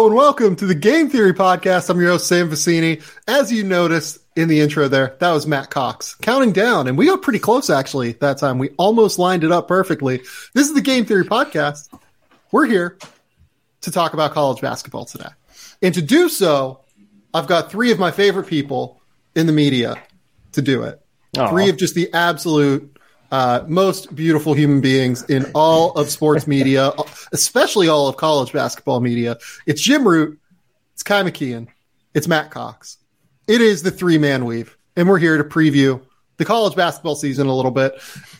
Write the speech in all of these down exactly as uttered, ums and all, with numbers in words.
Hello and welcome to the Game Theory Podcast. I'm your host, Sam Vecini. As you noticed in the intro there, that was Matt Cox counting down, and we got pretty close actually that time. We almost lined it up perfectly. This is the Game Theory Podcast. We're here to talk about college basketball today. And to do so, I've got three of my favorite people in the media to do it. Aww. Three of just the absolute Uh, most beautiful human beings in all of sports media, especially all of college basketball media. It's Jim Root, it's Kai McKeon, it's Matt Cox. It is the three-man weave, and we're here to preview the college basketball season a little bit.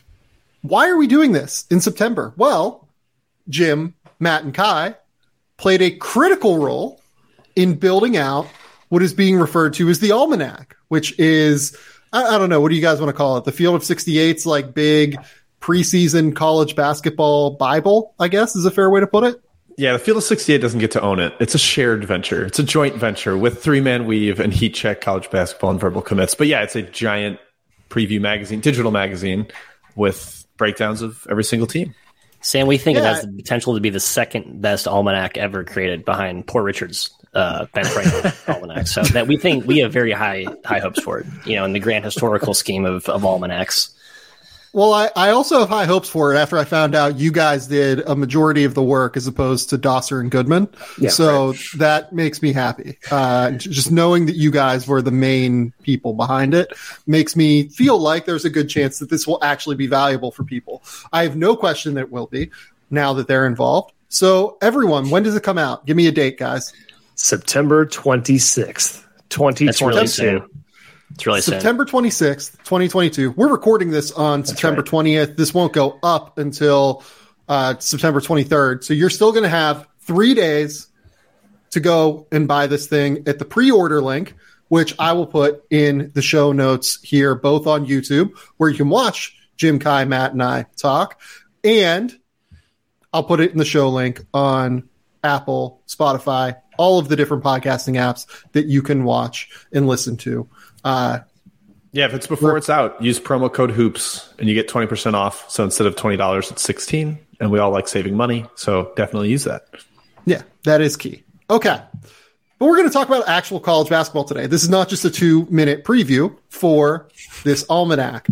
Why are we doing this in September? Well, Jim, Matt, and Kai played a critical role in building out what is being referred to as the Almanac, which is I don't know. What do you guys want to call it? The Field of sixty-eight's like big preseason college basketball Bible, I guess, is a fair way to put it. Yeah, the Field of sixty-eight doesn't get to own it. It's a shared venture. It's a joint venture with Three-Man Weave and Heat Check College Basketball and Verbal Commits. But yeah, it's a giant preview magazine, digital magazine with breakdowns of every single team. Sam, we think yeah. it has the potential to be the second best almanac ever created behind Poor Richard's uh, Ben Franklin almanac. So that we think we have very high high hopes for it, you know, in the grand historical scheme of, of almanacs. Well, I, I also have high hopes for it after I found out you guys did a majority of the work as opposed to Dosser and Goodman. Yeah, so right. That makes me happy. Uh, just knowing that you guys were the main people behind it makes me feel like there's a good chance that this will actually be valuable for people. I have no question that it will be now that they're involved. So everyone, when does it come out? Give me a date, guys. September twenty-sixth, twenty twenty-two. It's really September twenty-sixth, twenty twenty-two. We're recording this on That's September right. twentieth. This won't go up until uh, September twenty-third. So you're still going to have three days to go and buy this thing at the pre-order link, which I will put in the show notes here, both on YouTube, where you can watch Jim, Kai, Matt, and I talk. And I'll put it in the show link on Apple, Spotify, all of the different podcasting apps that you can watch and listen to. Uh, yeah, if it's before it's out, use promo code HOOPS and you get twenty percent off. So instead of twenty dollars, it's sixteen dollars, and we all like saving money. So definitely use that. Yeah, that is key. Okay. But we're going to talk about actual college basketball today. This is not just a two minute preview for this almanac.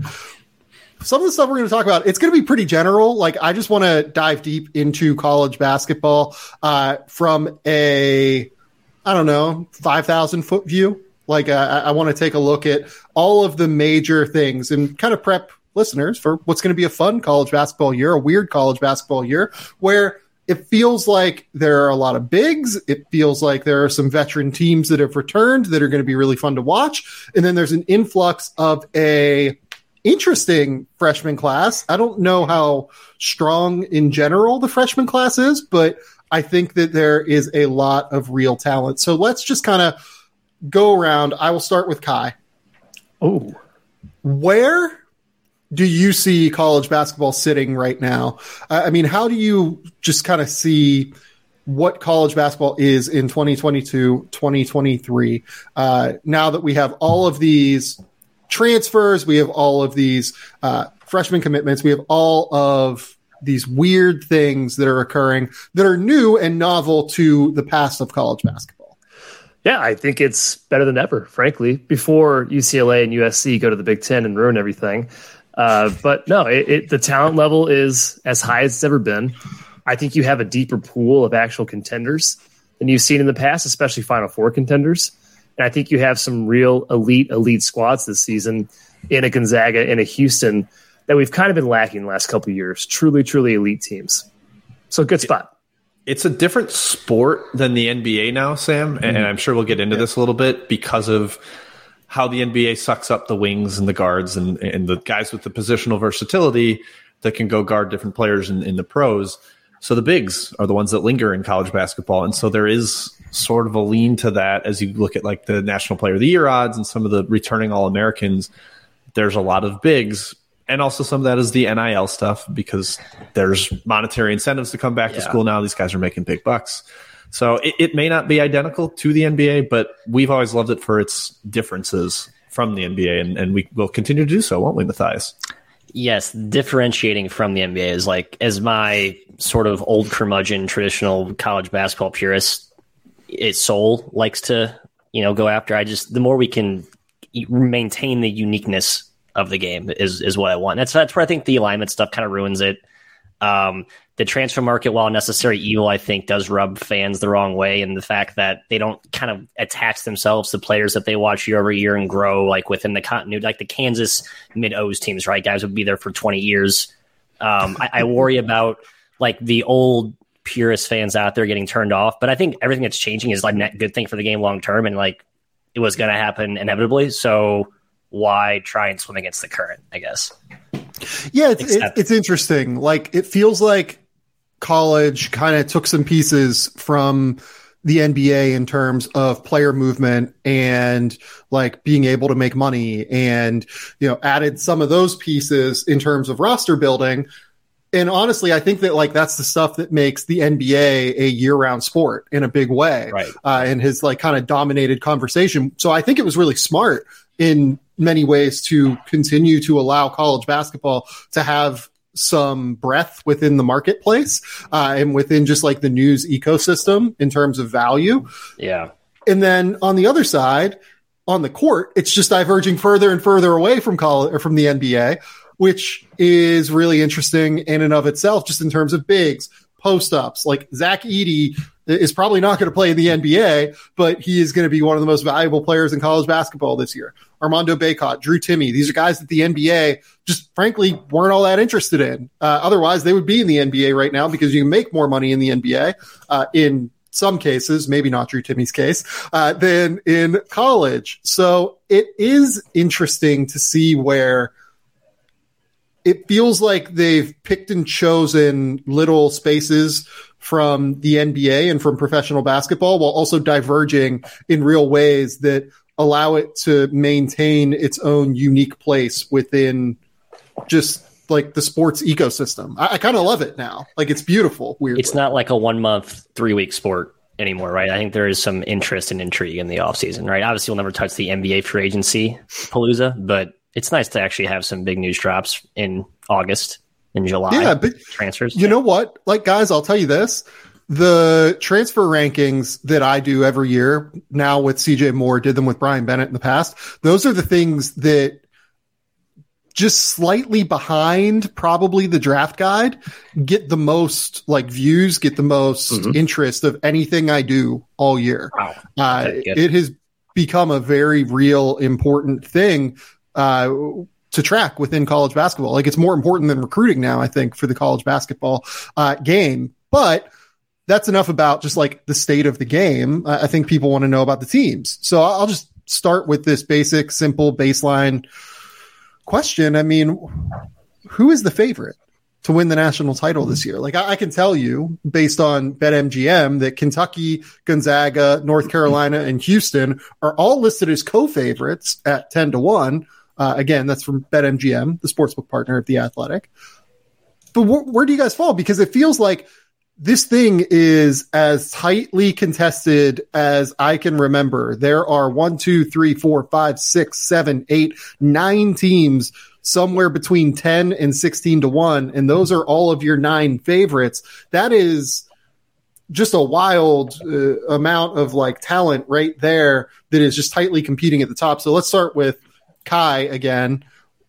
Some of the stuff we're going to talk about, it's going to be pretty general. Like, I just want to dive deep into college basketball uh, from a, I don't know, five thousand foot view. Like, uh, I want to take a look at all of the major things and kind of prep listeners for what's going to be a fun college basketball year, a weird college basketball year, where it feels like there are a lot of bigs. It feels like there are some veteran teams that have returned that are going to be really fun to watch. And then there's an influx of a interesting freshman class. I don't know how strong in general the freshman class is, but I think that there is a lot of real talent. So let's just kind of go around. I will start with Kai. Oh, where do you see college basketball sitting right now? I mean, how do you just kind of see what college basketball is in twenty twenty-two, twenty twenty-three? Uh, now that we have all of these transfers, we have all of these uh, freshman commitments, we have all of these weird things that are occurring that are new and novel to the past of college basketball. Yeah, I think it's better than ever, frankly, before U C L A and U S C go to the Big Ten and ruin everything. Uh, but no, it, it, the talent level is as high as it's ever been. I think you have a deeper pool of actual contenders than you've seen in the past, especially Final Four contenders. And I think you have some real elite, elite squads this season in a Gonzaga, in a Houston that we've kind of been lacking the last couple of years. Truly, truly elite teams. So good spot. It's a different sport than the N B A now, Sam, and, and I'm sure we'll get into yeah. this a little bit because of how the N B A sucks up the wings and the guards and, and the guys with the positional versatility that can go guard different players in, in the pros. So the bigs are the ones that linger in college basketball. And so there is sort of a lean to that as you look at like the National Player of the Year odds and some of the returning All-Americans. There's a lot of bigs. And also some of that is the N I L stuff because there's monetary incentives to come back yeah. to school now. These guys are making big bucks. So it, it may not be identical to the N B A, but we've always loved it for its differences from the N B A, and, and we will continue to do so, won't we, Matthias? Yes, differentiating from the N B A is like, as my sort of old curmudgeon traditional college basketball purist, its soul likes to, you know, go after. I just, the more we can maintain the uniqueness of the game is is what I want. That's that's where I think the alignment stuff kind of ruins it. Um, the transfer market, while necessary evil, I think does rub fans the wrong way, and the fact that they don't kind of attach themselves to players that they watch year over year and grow like within the continuity, like the Kansas mid-O's teams, right? Guys would be there for twenty years. Um, I, I worry about like the old purist fans out there getting turned off, but I think everything that's changing is like a good thing for the game long term, and like it was going to happen inevitably. So why try and swim against the current, I guess. Yeah, it's, Except- it's interesting. Like, it feels like college kind of took some pieces from the N B A in terms of player movement and like being able to make money, and, you know, added some of those pieces in terms of roster building. And honestly, I think that like that's the stuff that makes the N B A a year-round sport in a big way, right? Uh, and has like kind of dominated conversation. So I think it was really smart in many ways to continue to allow college basketball to have some breadth within the marketplace uh, and within just like the news ecosystem in terms of value. Yeah. And then on the other side, on the court, it's just diverging further and further away from college or from the N B A, which is really interesting in and of itself, just in terms of bigs, post-ups. Like Zach Edey is probably not going to play in the N B A, but he is going to be one of the most valuable players in college basketball this year. Armando Bacot, Drew Timme, these are guys that the N B A just frankly weren't all that interested in. Uh, otherwise, they would be in the N B A right now because you can make more money in the N B A uh, in some cases, maybe not Drew Timme's case, uh, than in college. So it is interesting to see where it feels like they've picked and chosen little spaces from the N B A and from professional basketball while also diverging in real ways that allow it to maintain its own unique place within just like the sports ecosystem. I, I kind of love it now. Like it's beautiful. Weirdly. It's not like a one month, three week sport anymore, right? I think there is some interest and intrigue in the offseason, right? Obviously we'll never touch the N B A free agency palooza, but it's nice to actually have some big news drops in August and July. Yeah, but transfers. You know what? Like, guys, I'll tell you this. The transfer rankings that I do every year, now with C J Moore, did them with Brian Bennett in the past. Those are the things that just slightly behind probably the draft guide get the most like views, get the most mm-hmm. interest of anything I do all year. Wow. Uh, it has become a very real important thing uh, to track within college basketball. Like it's more important than recruiting now, I think, for the college basketball uh, game. But that's enough about just like the state of the game. Uh, I think people want to know about the teams. So I'll just start with this basic, simple baseline question. I mean, who is the favorite to win the national title this year? Like I, I can tell you based on BetMGM that Kentucky, Gonzaga, North Carolina, and Houston are all listed as co-favorites at ten to one. Uh, again, that's from BetMGM, the sportsbook partner of The Athletic. But wh- where do you guys fall? Because it feels like this thing is as tightly contested as I can remember. There are one, two, three, four, five, six, seven, eight, nine teams somewhere between ten and sixteen to one. And those are all of your nine favorites. That is just a wild uh, amount of like talent right there that is just tightly competing at the top. So let's start with Kai again.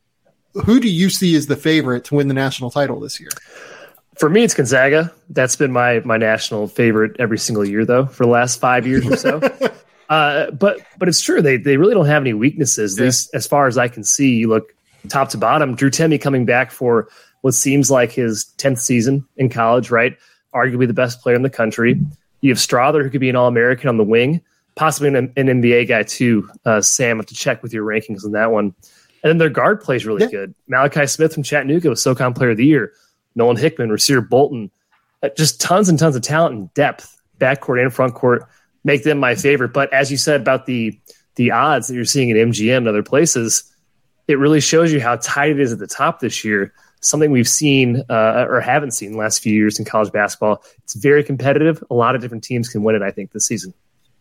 Who do you see as the favorite to win the national title this year? For me, it's Gonzaga. That's been my my national favorite every single year, though, for the last five years or so. uh, but but it's true. They they really don't have any weaknesses, at yeah. least as far as I can see. You look top to bottom. Drew Timme coming back for what seems like his tenth season in college, right? Arguably the best player in the country. You have Strawther, who could be an All-American on the wing, possibly an, an N B A guy too. Uh, Sam, I have to check with your rankings on that one. And then their guard play is really yeah. good. Malachi Smith from Chattanooga was SoCon Player of the Year. Nolan Hickman, Rasir Bolton, just tons and tons of talent and depth, backcourt and frontcourt, make them my favorite. But as you said about the the odds that you're seeing at M G M and other places, it really shows you how tight it is at the top this year, something we've seen uh, or haven't seen in the last few years in college basketball. It's very competitive. A lot of different teams can win it, I think, this season.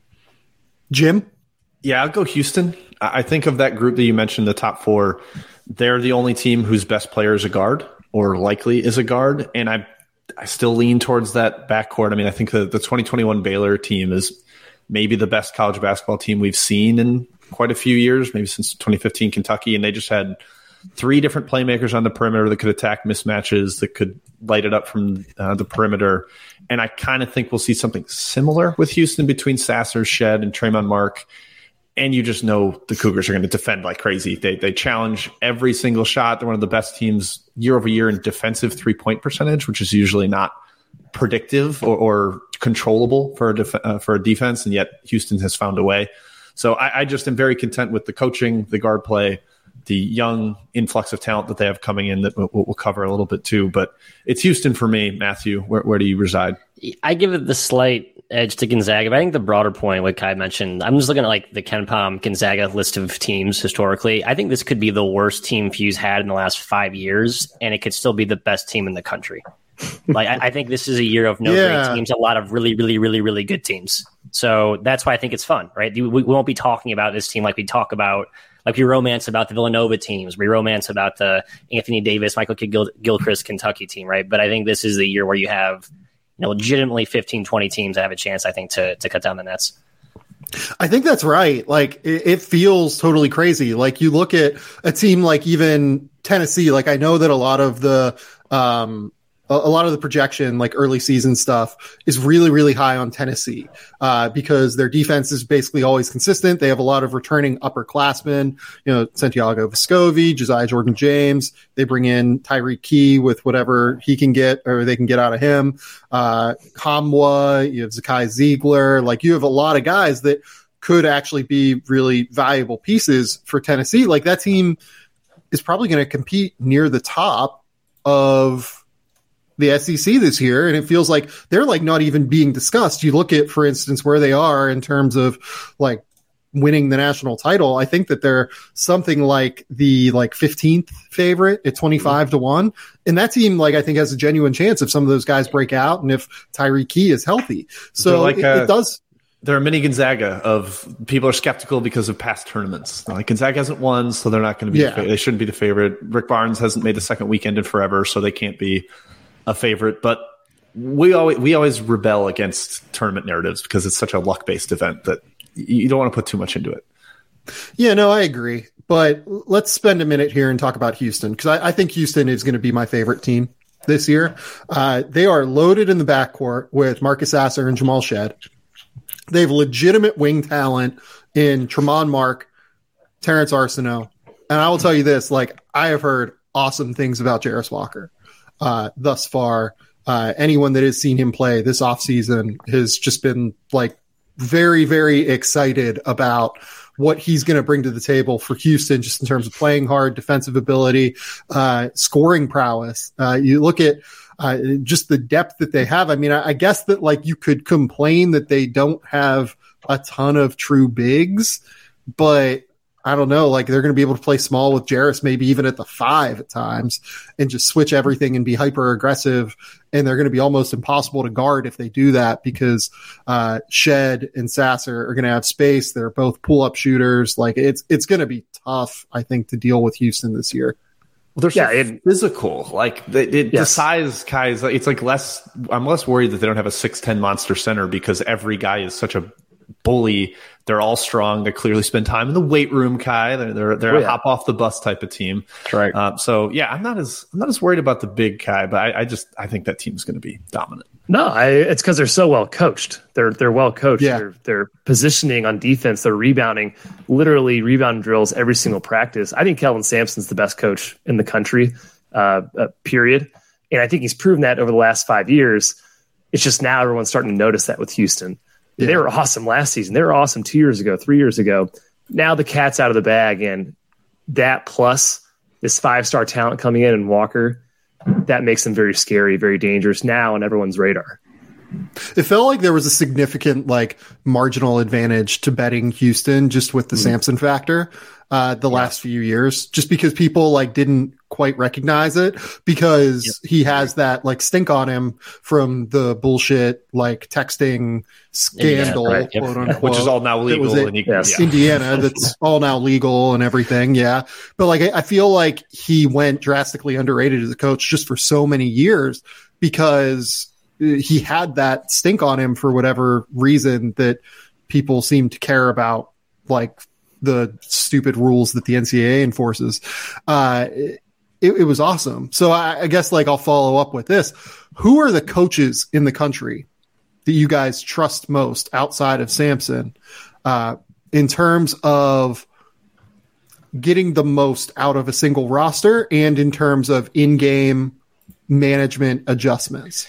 Jim? Yeah, I'll go Houston. I think of that group that you mentioned, the top four, they're the only team whose best player is a guard, or likely is a guard, and I I still lean towards that backcourt. I mean, I think the, the twenty twenty-one Baylor team is maybe the best college basketball team we've seen in quite a few years, maybe since twenty fifteen Kentucky, and they just had three different playmakers on the perimeter that could attack mismatches, that could light it up from uh, the perimeter. And I kind of think we'll see something similar with Houston between Sasser, Shed, and Tremont Mark. And you just know the Cougars are going to defend like crazy. They they challenge every single shot. They're one of the best teams year over year in defensive three-point percentage, which is usually not predictive or, or controllable for a, def- uh, for a defense, and yet Houston has found a way. So I, I just am very content with the coaching, the guard play, the young influx of talent that they have coming in that we'll, we'll cover a little bit too. But it's Houston for me. Matthew, where, where do you reside? I give it the slight edge to Gonzaga, but I think the broader point, what Kai mentioned, I'm just looking at like the KenPom Gonzaga list of teams historically. I think this could be the worst team Fuse had in the last five years, and it could still be the best team in the country. Like I, I think this is a year of no yeah. great teams, a lot of really, really, really, really good teams. So that's why I think it's fun, right? We, we won't be talking about this team like we talk about, like we romance about the Villanova teams, we romance about the Anthony Davis, Michael Gil- Gilchrist Kentucky team, right? But I think this is the year where you have, you know, legitimately fifteen, twenty teams that have a chance, I think, to to cut down the nets. I think that's right. Like it, it feels totally crazy. Like you look at a team like even Tennessee, like I know that a lot of the, um, a lot of the projection, like early season stuff, is really, really high on Tennessee uh, because their defense is basically always consistent. They have a lot of returning upperclassmen, you know, Santiago Vescovi, Josiah Jordan-James. They bring in Tyreek Key with whatever he can get or they can get out of him. Uh, Kamwa, you have Zakai Ziegler. Like you have a lot of guys that could actually be really valuable pieces for Tennessee. Like that team is probably going to compete near the top of the S E C this year, and it feels like they're like not even being discussed. You look at, for instance, where they are in terms of like winning the national title. I think that they're something like the like fifteenth favorite at twenty-five to one. And that team, like, I think has a genuine chance if some of those guys break out and if Tyreek Key is healthy. So like it, a, it does. They're a mini Gonzaga of people are skeptical because of past tournaments. Like Gonzaga hasn't won, so they're not going to be, yeah. the, they shouldn't be the favorite. Rick Barnes hasn't made the second weekend in forever, so they can't be a favorite, but we always we always rebel against tournament narratives because it's such a luck-based event that you don't want to put too much into it. Yeah, no, I agree. But let's spend a minute here and talk about Houston because I, I think Houston is going to be my favorite team this year. Uh, they are loaded in the backcourt with Marcus Sasser and Jamal Shed. They have legitimate wing talent in Tremont Mark, Terrence Arsenault, and I will tell you this: like I have heard awesome things about Jarris Walker. Uh, thus far, uh, anyone that has seen him play this offseason has just been like very, very excited about what he's going to bring to the table for Houston, just in terms of playing hard, defensive ability, uh, scoring prowess. Uh, you look at uh, just the depth that they have. I mean, I, I guess that like you could complain that they don't have a ton of true bigs, but I don't know, like they're going to be able to play small with Jarris, maybe even at the five at times, and just switch everything and be hyper aggressive. And they're going to be almost impossible to guard if they do that because uh, Shed and Sasser are going to have space. They're both pull up shooters. Like it's it's going to be tough, I think, to deal with Houston this year. Well, they're so yeah, it, physical. Like the, it, yes. the size, Kai, is like, it's like less. I'm less worried that they don't have a six ten monster center because every guy is such a bully. They're all strong. They clearly spend time in the weight room, Kai. They're they're, they're oh, a yeah. hop off the bus type of team. That's right. Um, so yeah, I'm not as I'm not as worried about the big Kai, but I, I just I think that team's going to be dominant. No, I, it's because they're so well coached. They're they're well coached. Yeah. They're, they're positioning on defense. They're rebounding, literally rebound drills every single practice. I think Kelvin Sampson's the best coach in the country. Uh, uh, period. And I think he's proven that over the last five years. It's just now everyone's starting to notice that with Houston. Yeah. They were awesome last season. They were awesome two years ago, three years ago. Now the cat's out of the bag, and that plus this five-star talent coming in and Walker, that makes them very scary, very dangerous now on everyone's radar. It felt like there was a significant like marginal advantage to betting Houston just with the mm. Sampson factor uh, the yeah. last few years, just because people like didn't quite recognize it because yep. he has that like stink on him from the bullshit like texting scandal, yeah, right. yep. quote unquote, which is all now legal in yes. Indiana. That's all now legal and everything. Yeah. But like, I, I feel like he went drastically underrated as a coach just for so many years because he had that stink on him for whatever reason that people seem to care about like the stupid rules that the N C double A enforces. Uh, it, it was awesome. So I, I guess like I'll follow up with this. Who are the coaches in the country that you guys trust most outside of Sampson uh, in terms of getting the most out of a single roster and in terms of in-game management adjustments?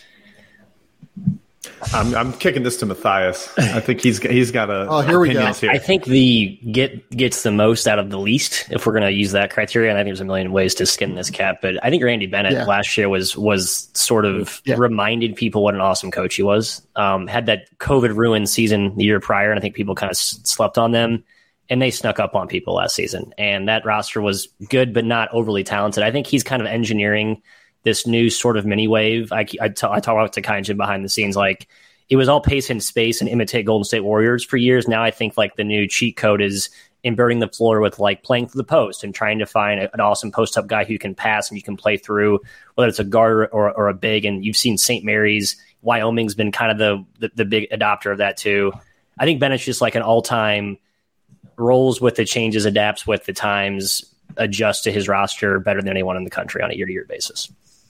I'm, I'm kicking this to Matthias. I think he's he's got a oh, here we go. Here. I think the get gets the most out of the least, if we're going to use that criteria. And I think there's a million ways to skin this cat, but I think Randy Bennett yeah. last year was was sort of yeah. reminded people what an awesome coach he was. Um, had that COVID ruined season the year prior, and I think people kind of s- slept on them, and they snuck up on people last season. And that roster was good, but not overly talented. I think he's kind of engineering this new sort of mini wave. I, I, t- I talk about to Kaijin behind the scenes, like it was all pace and space and imitate Golden State Warriors for years. Now I think like the new cheat code is inverting the floor with like playing through the post and trying to find a, an awesome post up guy who can pass and you can play through, whether it's a guard or, or a big. And you've seen Saint Mary's, Wyoming's been kind of the, the the big adopter of that too. I think Bennett's just like an all time rolls with the changes, adapts with the times, adjusts to his roster better than anyone in the country on a year to year basis.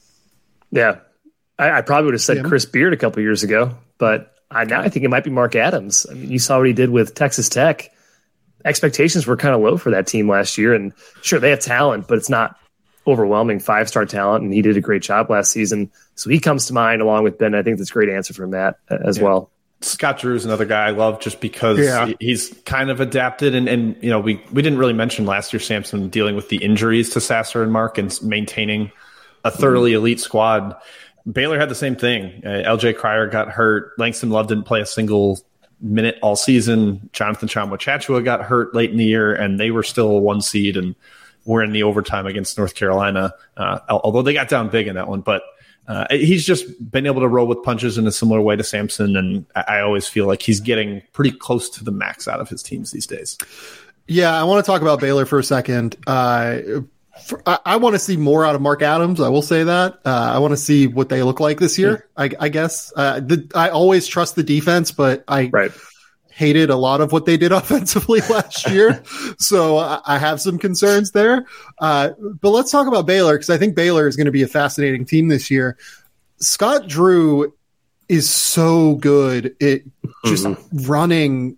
Yeah, I, I probably would have said yeah. Chris Beard a couple years ago, but I, now I think it might be Mark Adams. I mean, you saw what he did with Texas Tech. Expectations were kind of low for that team last year, and sure, they have talent, but it's not overwhelming five-star talent, and he did a great job last season. So he comes to mind along with Ben. I think that's a great answer from Matt as yeah. well. Scott Drew is another guy I love just because yeah. he's kind of adapted. And, and, you know, we, we didn't really mention last year, Sampson dealing with the injuries to Sasser and Mark and maintaining a thoroughly elite squad. Baylor had the same thing. Uh, L J Cryer got hurt. Langston Love didn't play a single minute all season. Jonathan Tchamwa-Tchatchoua got hurt late in the year, and they were still a one seed and were in the overtime against North Carolina, uh, although they got down big in that one. But uh, he's just been able to roll with punches in a similar way to Sampson, and I, I always feel like he's getting pretty close to the max out of his teams these days. Yeah, I want to talk about Baylor for a second. Uh, For, I, I want to see more out of Mark Adams. I will say that. Uh, I want to see what they look like this year, I, I guess. Uh, the, I always trust the defense, but I right. hated a lot of what they did offensively last year. So I, I have some concerns there. Uh, but let's talk about Baylor, because I think Baylor is going to be a fascinating team this year. Scott Drew is so good at just mm-hmm. running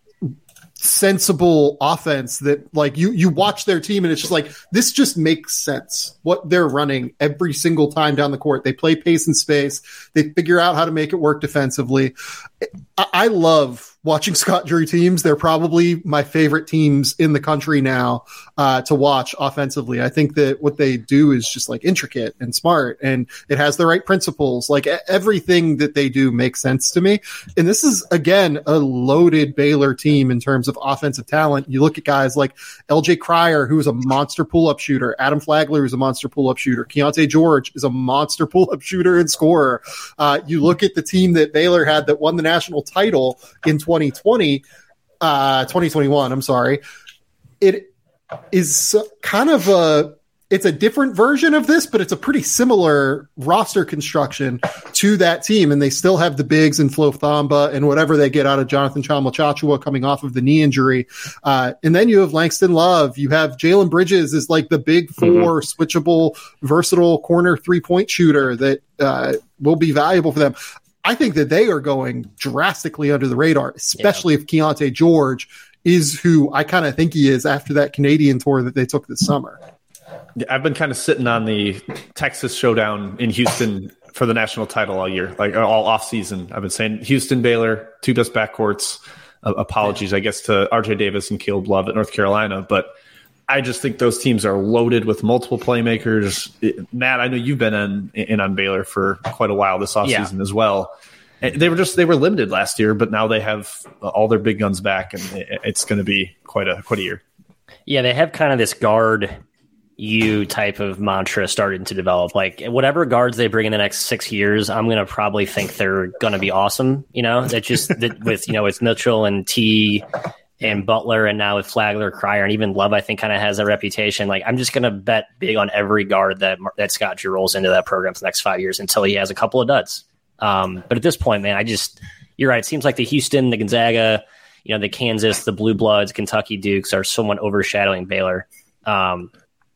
sensible offense that like you you watch their team and it's just like this just makes sense what they're running every single time down the court. They play pace and space. They figure out how to make it work defensively. I, I love watching Scott Drew teams. They're probably my favorite teams in the country now uh, to watch offensively. I think that what they do is just like intricate and smart, and it has the right principles. Like everything that they do makes sense to me. And this is, again, a loaded Baylor team in terms of offensive talent. You look at guys like L J Cryer, who is a monster pull-up shooter. Adam Flagler is a monster pull-up shooter. Keontae George is a monster pull-up shooter and scorer. Uh, you look at the team that Baylor had that won the national title in twenty twenty, uh, twenty twenty-one, I'm sorry. It is kind of a, it's a different version of this, but it's a pretty similar roster construction to that team. And they still have the bigs and Flo Thamba and whatever they get out of Jonathan Tchamwa-Tchatchoua coming off of the knee injury. Uh, and then you have Langston Love. You have Jalen Bridges is like the big four mm-hmm. switchable, versatile corner three-point shooter that uh, will be valuable for them. I think that they are going drastically under the radar, especially yeah. if Keontae George is who I kind of think he is after that Canadian tour that they took this summer. I've been kind of sitting on the Texas showdown in Houston for the national title all year, like all off season. I've been saying Houston, Baylor, two best backcourts. Uh, apologies, I guess, to R J Davis and Caleb Love at North Carolina, but I just think those teams are loaded with multiple playmakers. It, Matt, I know you've been in, in on Baylor for quite a while this offseason yeah. as well. And they were just they were limited last year, but now they have all their big guns back, and it, it's going to be quite a quite a year. Yeah, they have kind of this guard you type of mantra starting to develop. Like whatever guards they bring in the next six years, I'm going to probably think they're going to be awesome. You know, that just that with you know it's Mitchell and T. and Butler, and now with Flagler, Cryer, and even Love, I think kind of has a reputation. Like I'm just going to bet big on every guard that that Scott Drew rolls into that program for the next five years until he has a couple of duds. Um, but at this point, man, I just you're right. It seems like the Houston, the Gonzaga, you know, the Kansas, the Blue Bloods, Kentucky Dukes are somewhat overshadowing Baylor. Um,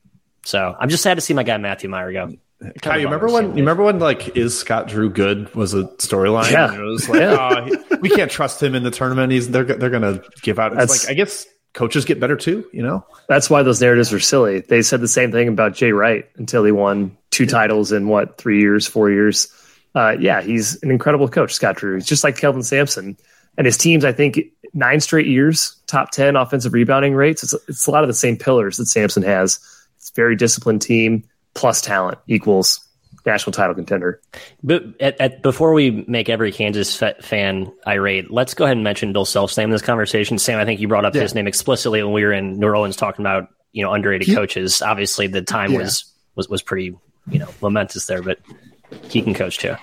so I'm just sad to see my guy Matthew Meyer go. Kyle, you remember when? You remember when like is Scott Drew good was a storyline? Yeah. And it was like, Yeah. oh, we can't trust him in the tournament. He's they're they're gonna give out. It's That's- like I guess coaches get better too. You know, That's why those narratives are silly. They said the same thing about Jay Wright until he won two titles in what three years, four years. Uh, yeah, he's an incredible coach, Scott Drew. He's just like Kelvin Sampson and his teams. I think nine straight years, top ten offensive rebounding rates. It's it's a lot of the same pillars that Sampson has. It's a very disciplined team plus talent equals national title contender. But at, at, before we make every Kansas fa- fan irate, let's go ahead and mention Bill Self's name in this conversation. Sam, I think you brought up Yeah. his name explicitly when we were in New Orleans talking about, you know, underrated He, coaches. Obviously, the time yeah. was, was was pretty, you know, momentous there, but he can coach too.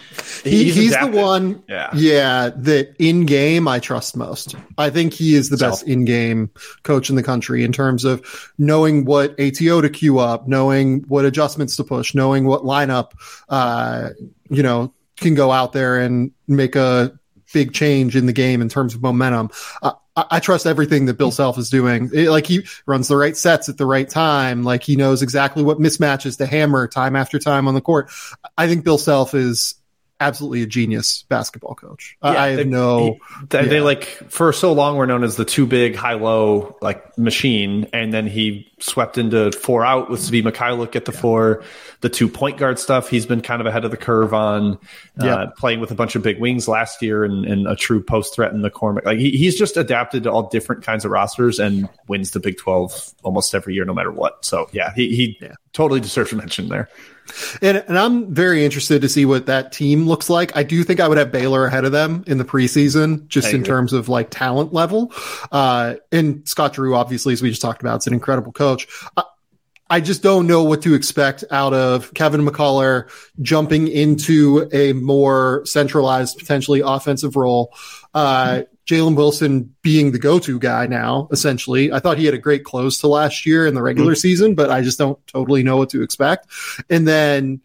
He, he's he's the adapted. one, Yeah. yeah, that in game I trust most. I think he is the So- best in game coach in the country in terms of knowing what A T O to queue up, knowing what adjustments to push, knowing what lineup, uh, you know, can go out there and make a big change in the game in terms of momentum. Uh, I, I trust everything that Bill Self is doing. It, like he runs the right sets at the right time. Like he knows exactly what mismatches to hammer time after time on the court. I think Bill Self is absolutely a genius basketball coach. I, I have they, no, he- they, they yeah. like for so long were known as the two big high low like machine, and then he swept into four out with Svi Mikhailuk at the four. The two point guard stuff he's been kind of ahead of the curve on, uh, Yeah. playing with a bunch of big wings last year and, and a true post threat in the corner. Like he, he's just adapted to all different kinds of rosters and wins the Big twelve almost every year, no matter what. So yeah, he he Yeah. totally deserves a mention there. And, and I'm very interested to see what that team looks like. I do think I would have Baylor ahead of them in the preseason, just I in agree. terms of like talent level. Uh, and Scott Drew, obviously, as we just talked about, is an incredible coach. I, I just don't know what to expect out of Kevin McCullough jumping into a more centralized, potentially offensive role. Uh, Jalen Wilson being the go-to guy now, essentially. I thought he had a great close to last year in the regular mm-hmm. season, but I just don't totally know what to expect. And then,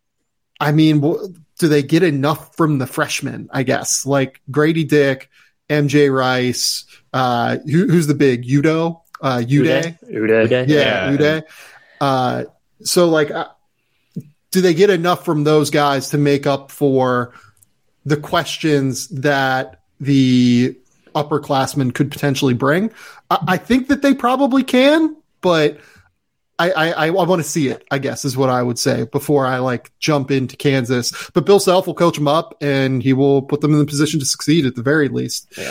I mean, do they get enough from the freshmen, I guess? Like Grady Dick, M J Rice, uh, who, who's the big? Udo? Uh, Uday? Uday. Yeah, yeah, Uday. Uh, so, like, uh, do they get enough from those guys to make up for the questions that the upperclassmen could potentially bring? I, I think that they probably can, but I, I, I want to see it, I guess, is what I would say before I like jump into Kansas. But Bill Self will coach them up and he will put them in the position to succeed at the very least. Yeah.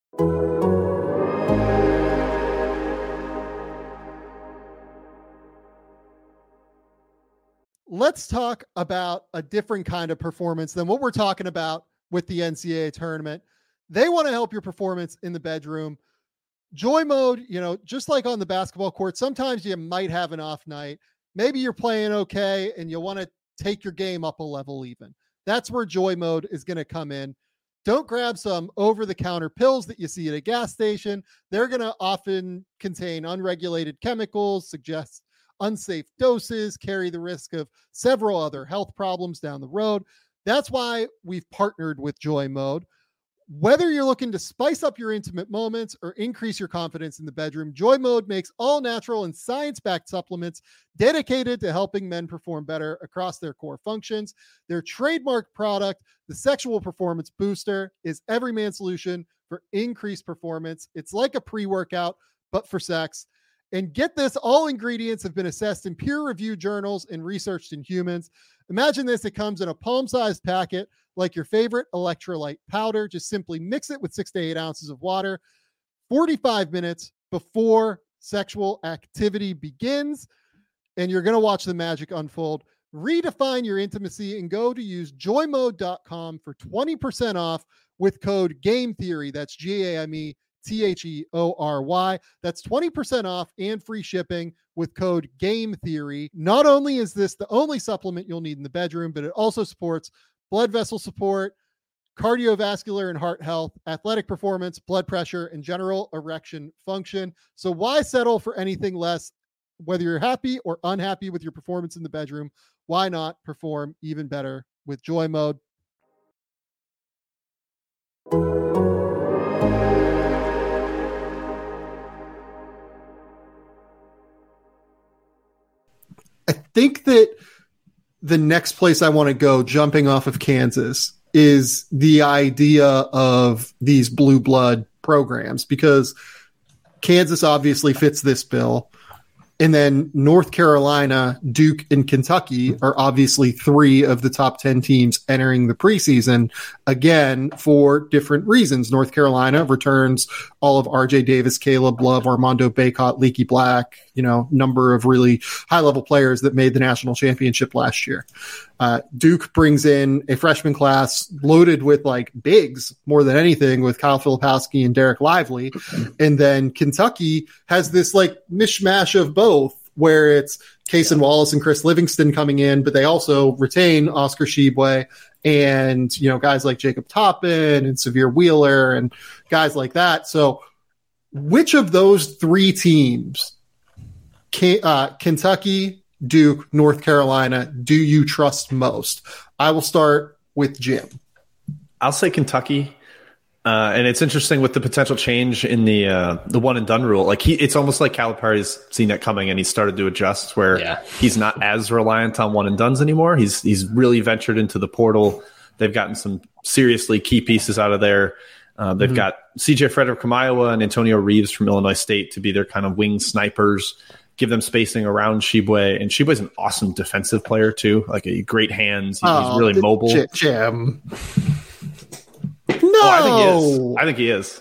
Let's talk about a different kind of performance than what we're talking about with the N C double A tournament. They want to help your performance in the bedroom. Joy Mode, you know, just like on the basketball court, sometimes you might have an off night. Maybe you're playing okay and you want to take your game up a level even. That's where Joy Mode is going to come in. Don't grab some over-the-counter pills that you see at a gas station. They're going to often contain unregulated chemicals, suggest unsafe doses, carry the risk of several other health problems down the road. That's why we've partnered with Joy Mode. Whether you're looking to spice up your intimate moments or increase your confidence in the bedroom, Joy Mode makes all natural and science-backed supplements dedicated to helping men perform better across their core functions. Their trademark product, the Sexual Performance Booster, is every man's solution for increased performance. It's like a pre-workout, but for sex. And get this, all ingredients have been assessed in peer-reviewed journals and researched in humans. Imagine this, it comes in a palm-sized packet like your favorite electrolyte powder. Just simply mix it with six to eight ounces of water forty-five minutes before sexual activity begins, and you're going to watch the magic unfold. Redefine your intimacy and go to use joy mode dot com for twenty percent off with code Game Theory. That's G A M E T H E O R Y. That's twenty percent off and free shipping with code Game Theory. Not only is this the only supplement you'll need in the bedroom, but it also supports blood vessel support, cardiovascular and heart health, athletic performance, blood pressure, and general erection function. So why settle for anything less? Whether you're happy or unhappy with your performance in the bedroom, why not perform even better with Joy Mode? think that the next place I want to go, jumping off of Kansas, is the idea of these blue blood programs, because Kansas obviously fits this bill. And then North Carolina, Duke, and Kentucky are obviously three of the top ten teams entering the preseason, again, for different reasons. North Carolina returns all of R J Davis, Caleb Love, Armando Bacot, Leaky Black, you know, number of really high-level players that made the national championship last year. Uh, Duke brings in a freshman class loaded with, like, bigs more than anything, with Kyle Filipowski and Derek Lively. And then Kentucky has this, like, mishmash of both, where it's Cason Wallace and Chris Livingston coming in, but they also retain Oscar Tshiebwe and, you know, guys like Jacob Toppin and Severe Wheeler and guys like that. So which of those three teams, uh, Kentucky, Duke, North Carolina, do you trust most? I will start with Jim. I'll say Kentucky. Uh, and it's interesting with the potential change in the uh, the one and done rule. Like he, it's almost like Calipari's seen that coming and he started to adjust, where yeah. he's not as reliant on one and dones anymore. He's he's really ventured into the portal. They've gotten some seriously key pieces out of there. Uh, they've mm-hmm. got C J Frederick from Iowa and Antonio Reeves from Illinois State to be their kind of wing snipers, give them spacing around Tshiebwe. And Tshiebwe's an awesome defensive player too, like a great hands. He, oh, he's really mobile. Jim. No, oh, I think he is. I think he is.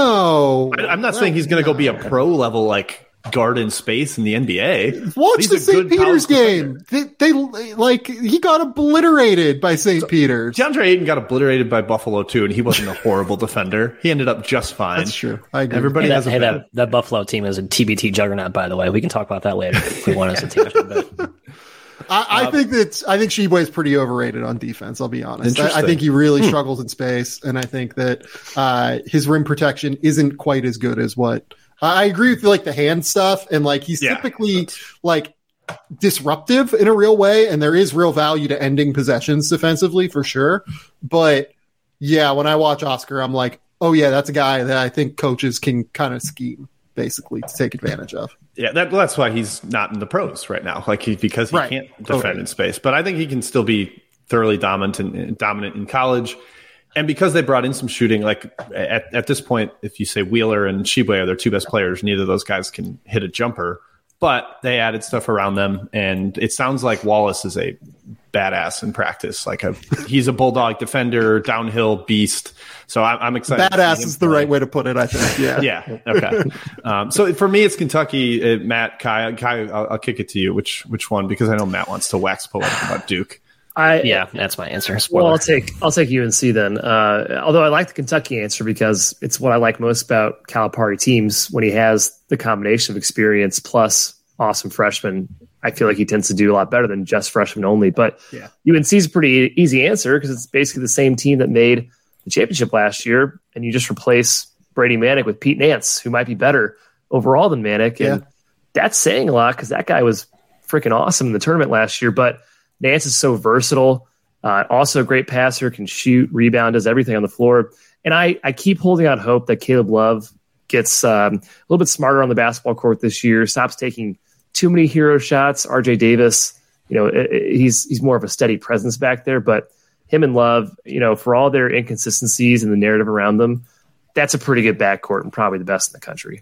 No, I, I'm not no, saying he's going to go be a pro level like guard in space in the N B A. Watch the Saint Peter's game. They, they like he got obliterated by Saint So, Peter's. DeAndre Ayton got obliterated by Buffalo too, and he wasn't a horrible defender. He ended up just fine. That's true. I agree. Everybody hey, has that, a hey, bad... that, that Buffalo team is a T B T juggernaut. By the way, we can talk about that later if we want us to team. But I, I um, think that I think Tshiebwe is pretty overrated on defense. I'll be honest. I, I think he really hmm. struggles in space, and I think that uh, his rim protection isn't quite as good as what I agree with. Like the hand stuff, and like he's yeah, typically that's... like disruptive in a real way, and there is real value to ending possessions defensively for sure. But yeah, when I watch Oscar, I'm like, oh yeah, that's a guy that I think coaches can kind of scheme basically to take advantage of. Yeah, that, that's why he's not in the pros right now, like he, because he right. can't defend totally. in space. But I think he can still be thoroughly dominant in, dominant in college. And because they brought in some shooting, like at, at this point, if you say Wheeler and Tshiebwe are their two best players, neither of those guys can hit a jumper. But they added stuff around them, and it sounds like Wallace is a badass in practice. Like a he's a bulldog defender, downhill beast. So I'm, I'm excited. Badass is the play. right way to put it, I think. Yeah. yeah. Okay. Um, so for me, it's Kentucky. Uh, Matt, Kai, Kai I'll, I'll kick it to you. Which which one? Because I know Matt wants to wax poetic about Duke. I yeah, that's my answer. Spoiler. Well, I'll take I'll take U N C then. Uh, although I like the Kentucky answer because it's what I like most about Calipari teams when he has the combination of experience plus awesome freshmen. I feel like he tends to do a lot better than just freshmen only. But yeah. U N C is a pretty easy answer because it's basically the same team that made the championship last year, and you just replace Brady Manek with Pete Nance, who might be better overall than Manek. And yeah. that's saying a lot because that guy was freaking awesome in the tournament last year. But Nance is so versatile, uh, also a great passer, can shoot, rebound, does everything on the floor. And I, I keep holding out hope that Caleb Love gets um, a little bit smarter on the basketball court this year, stops taking too many hero shots. R J Davis, you know, it, it, he's he's more of a steady presence back there. But him and Love, you know, for all their inconsistencies and the narrative around them, that's a pretty good backcourt and probably the best in the country.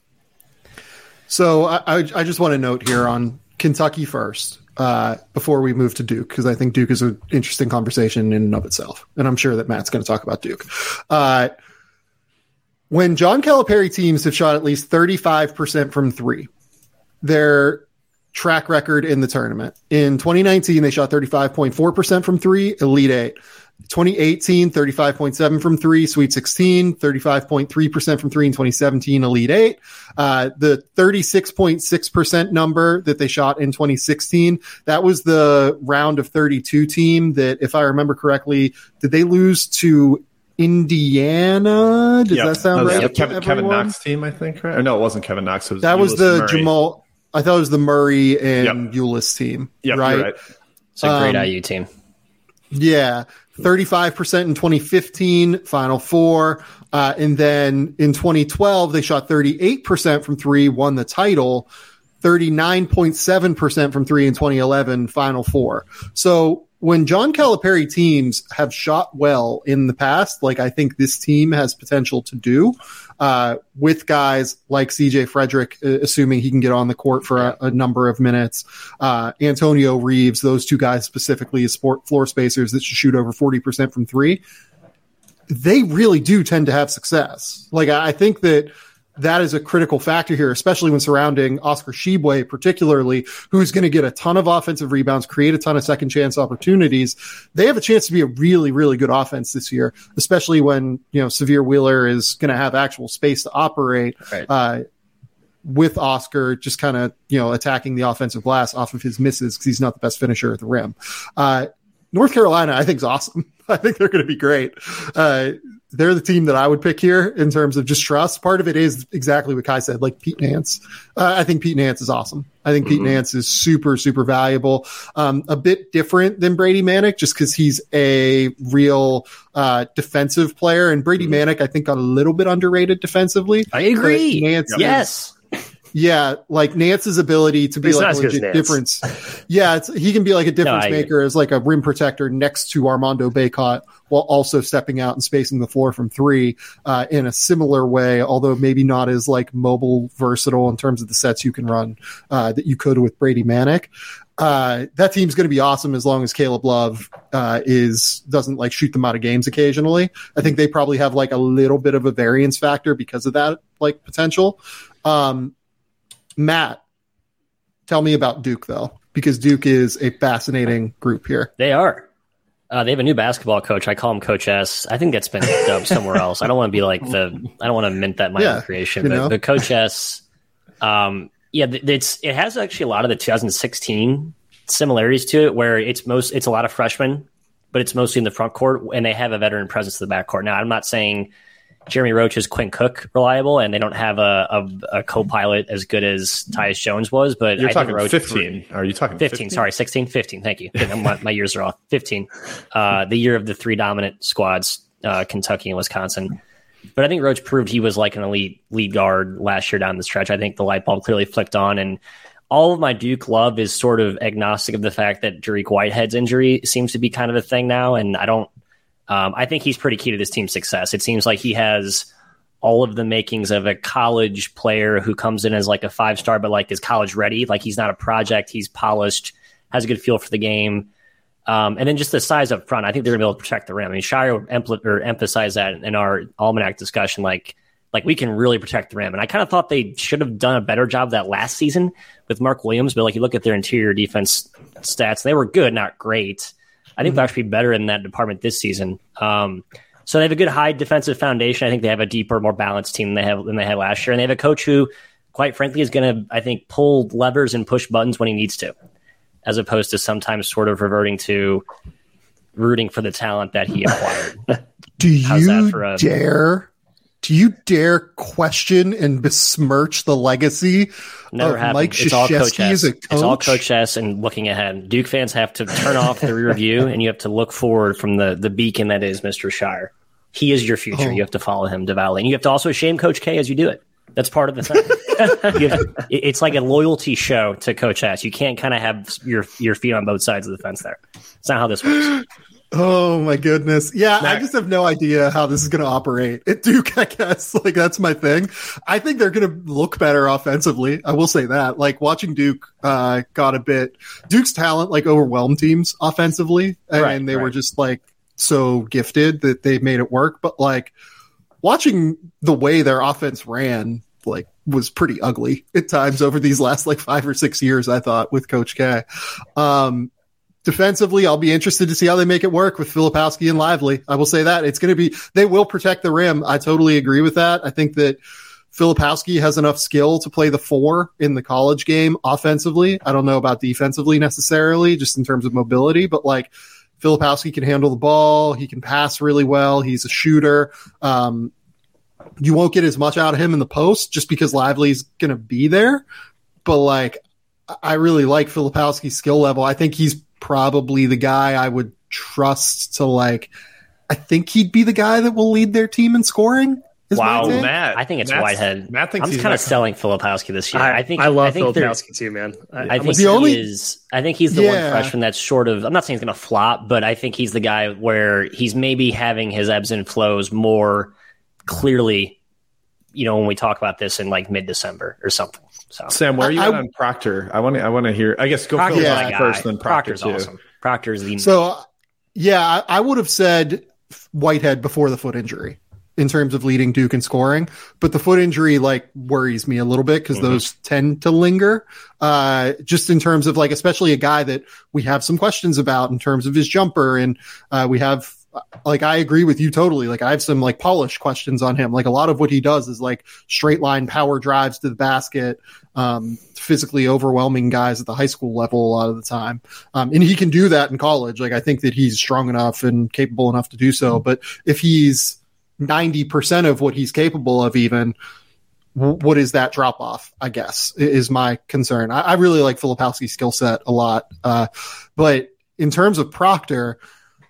So I, I, I just want to note here on Kentucky first. Uh, before we move to Duke, because I think Duke is an interesting conversation in and of itself. And I'm sure that Matt's going to talk about Duke. Uh, when John Calipari teams have shot at least thirty-five percent from three, their track record in the tournament. In twenty nineteen, they shot thirty-five point four percent from three, Elite Eight. twenty eighteen, thirty-five point seven from three, Sweet sixteen, thirty-five point three percent from three in twenty seventeen, Elite Eight. Uh, the thirty-six point six percent number that they shot in twenty sixteen, that was the round of thirty-two team that, if I remember correctly, did they lose to Indiana? Does yep. that sound that right? Yep. Kevin, Kevin Knox team, I think, right? Or no, it wasn't Kevin Knox. It was that Ulyss was the Murray. Jamal. I thought it was the Murray and yep. Ulyss team, yep, right? right? It's a great um, I U team. Yeah, thirty-five percent in twenty fifteen, Final Four. Uh, and then in twenty twelve, they shot thirty-eight percent from three, won the title. thirty-nine point seven percent from three in twenty eleven Final Four. So when John Calipari teams have shot well in the past, like I think this team has potential to do, uh, with guys like C J Frederick, uh, assuming he can get on the court for a, a number of minutes, uh, Antonio Reeves, those two guys specifically as sport floor spacers that should shoot over forty percent from three. They really do tend to have success. Like I, I think that that is a critical factor here, especially when surrounding Oscar Tshiebwe, particularly, who's going to get a ton of offensive rebounds, create a ton of second chance opportunities. They have a chance to be a really, really good offense this year, especially when, you know, Sahvir Wheeler is going to have actual space to operate, right. uh, with Oscar just kind of, you know, attacking the offensive glass off of his misses because he's not the best finisher at the rim. Uh, North Carolina, I think, is awesome. I think they're going to be great. Uh, they're the team that I would pick here in terms of just trust. Part of it is exactly what Kai said, like Pete Nance. Uh, I think Pete Nance is awesome. I think mm-hmm. Pete Nance is super, super valuable. Um, a bit different than Brady Manek just because he's a real uh, defensive player. And Brady mm-hmm. Manek, I think, got a little bit underrated defensively. I agree. Nance yes. Is, Yeah, like Nance's ability to be it's like a legit difference. Yeah, it's, he can be like a difference no, maker as like a rim protector next to Armando Bacot while also stepping out and spacing the floor from three uh, in a similar way, although maybe not as like mobile versatile in terms of the sets you can run uh, that you could with Brady Manek. Uh, that team's going to be awesome as long as Caleb Love uh, is doesn't like shoot them out of games occasionally. I think they probably have like a little bit of a variance factor because of that like potential. Um, Matt, tell me about Duke, though, because Duke is a fascinating group here. They are. Uh, they have a new basketball coach. I call him Coach S. I think that's been dubbed somewhere else. I don't want to be like the – I don't want to mint that my yeah, own creation. But, but Coach S, um, yeah, it's it has actually a lot of the two thousand sixteen similarities to it where it's most it's a lot of freshmen, but it's mostly in the front court, and they have a veteran presence in the back court. Now, I'm not saying – Jeremy Roach is Quinn Cook reliable, and they don't have a, a, a co-pilot as good as Tyus Jones was. But you're I talking Roach, fifteen. Are you talking fifteen? fifteen? Sorry, sixteen, fifteen. Thank you. my, my years are off. fifteen. Uh, the year of the three dominant squads, uh, Kentucky and Wisconsin. But I think Roach proved he was like an elite lead guard last year down the stretch. I think the light bulb clearly flicked on, and all of my Duke love is sort of agnostic of the fact that Dariq Whitehead's injury seems to be kind of a thing now, and I don't. Um, I think he's pretty key to this team's success. It seems like he has all of the makings of a college player who comes in as like a five star, but like is college ready. Like he's not a project. He's polished, has a good feel for the game. Um, and then just the size up front, I think they're gonna be able to protect the rim. I mean, Shire empl- or emphasized that in our Almanac discussion, like, like we can really protect the rim. And I kind of thought they should have done a better job of that last season with Mark Williams, but like you look at their interior defense stats, they were good, not great. I think mm-hmm. they'll actually be better in that department this season. Um, So they have a good high defensive foundation. I think they have a deeper, more balanced team than they have than they had last year. And they have a coach who, quite frankly, is going to, I think, pull levers and push buttons when he needs to, as opposed to sometimes sort of reverting to rooting for the talent that he acquired. Do you a, dare? Do you dare question and besmirch the legacy Never of happened. Mike Krzyzewski as a coach? It's all Coach S and looking ahead. Duke fans have to turn off the rear view, and you have to look forward from the, the beacon that is Mister Shire. He is your future. Oh. You have to follow him devoutly. And you have to also shame Coach K as you do it. That's part of the thing. you have, it's like a loyalty show to Coach S. You can't kind of have your your feet on both sides of the fence there. It's not how this works. Oh my goodness. Yeah, Mac. I just have no idea how this is going to operate at Duke, I guess. Like, that's my thing. I think they're going to look better offensively. I will say that. Like, watching Duke uh, got a bit – Duke's talent, like, overwhelmed teams offensively, and right, they right. were just, like, so gifted that they made it work. But, like, watching the way their offense ran, like, was pretty ugly at times over these last, like, five or six years, I thought, with Coach K. Um Defensively, I'll be interested to see how they make it work with Filipowski and Lively. I will say that it's going to be, they will protect the rim. I totally agree with that. I think that Filipowski has enough skill to play the four in the college game offensively. I don't know about defensively necessarily, just in terms of mobility, but like Filipowski can handle the ball. He can pass really well. He's a shooter. Um, you won't get as much out of him in the post just because Lively's going to be there. But like, I really like Filipowski's skill level. I think he's probably the guy I would trust to like, I think he'd be the guy that will lead their team in scoring. is Wow, my take. Matt. I think it's Matt's- Whitehead. Matt thinks I'm he's kind of not- selling Filipowski this year. I, I think I love I think they're- Filipowski too, man. I, I I'm think with the he only- is. I think he's the Yeah. one freshman that's sort of. I'm not saying he's going to flop, but I think he's the guy where he's maybe having his ebbs and flows more clearly. You know, when we talk about this in like mid-December or something. So Sam, where are you I- at on Proctor? I want to. I want to hear. I guess go Proctor's Phil my guy. first, then Proctor Proctor's too. awesome. Proctor's the So, yeah, I, I would have said Whitehead before the foot injury in terms of leading Duke in scoring, but the foot injury like worries me a little bit because Mm-hmm. those tend to linger. Uh, just in terms of like, especially a guy that we have some questions about in terms of his jumper, and uh, we have. Like, I agree with you totally. Like, I have some like polished questions on him. Like, a lot of what he does is like straight line power drives to the basket, um, physically overwhelming guys at the high school level a lot of the time. Um, and he can do that in college. Like, I think that he's strong enough and capable enough to do so. But if he's ninety percent of what he's capable of, even, w- what is that drop off, I guess, is my concern. I, I really like Filipowski's skill set a lot. Uh, but in terms of Proctor,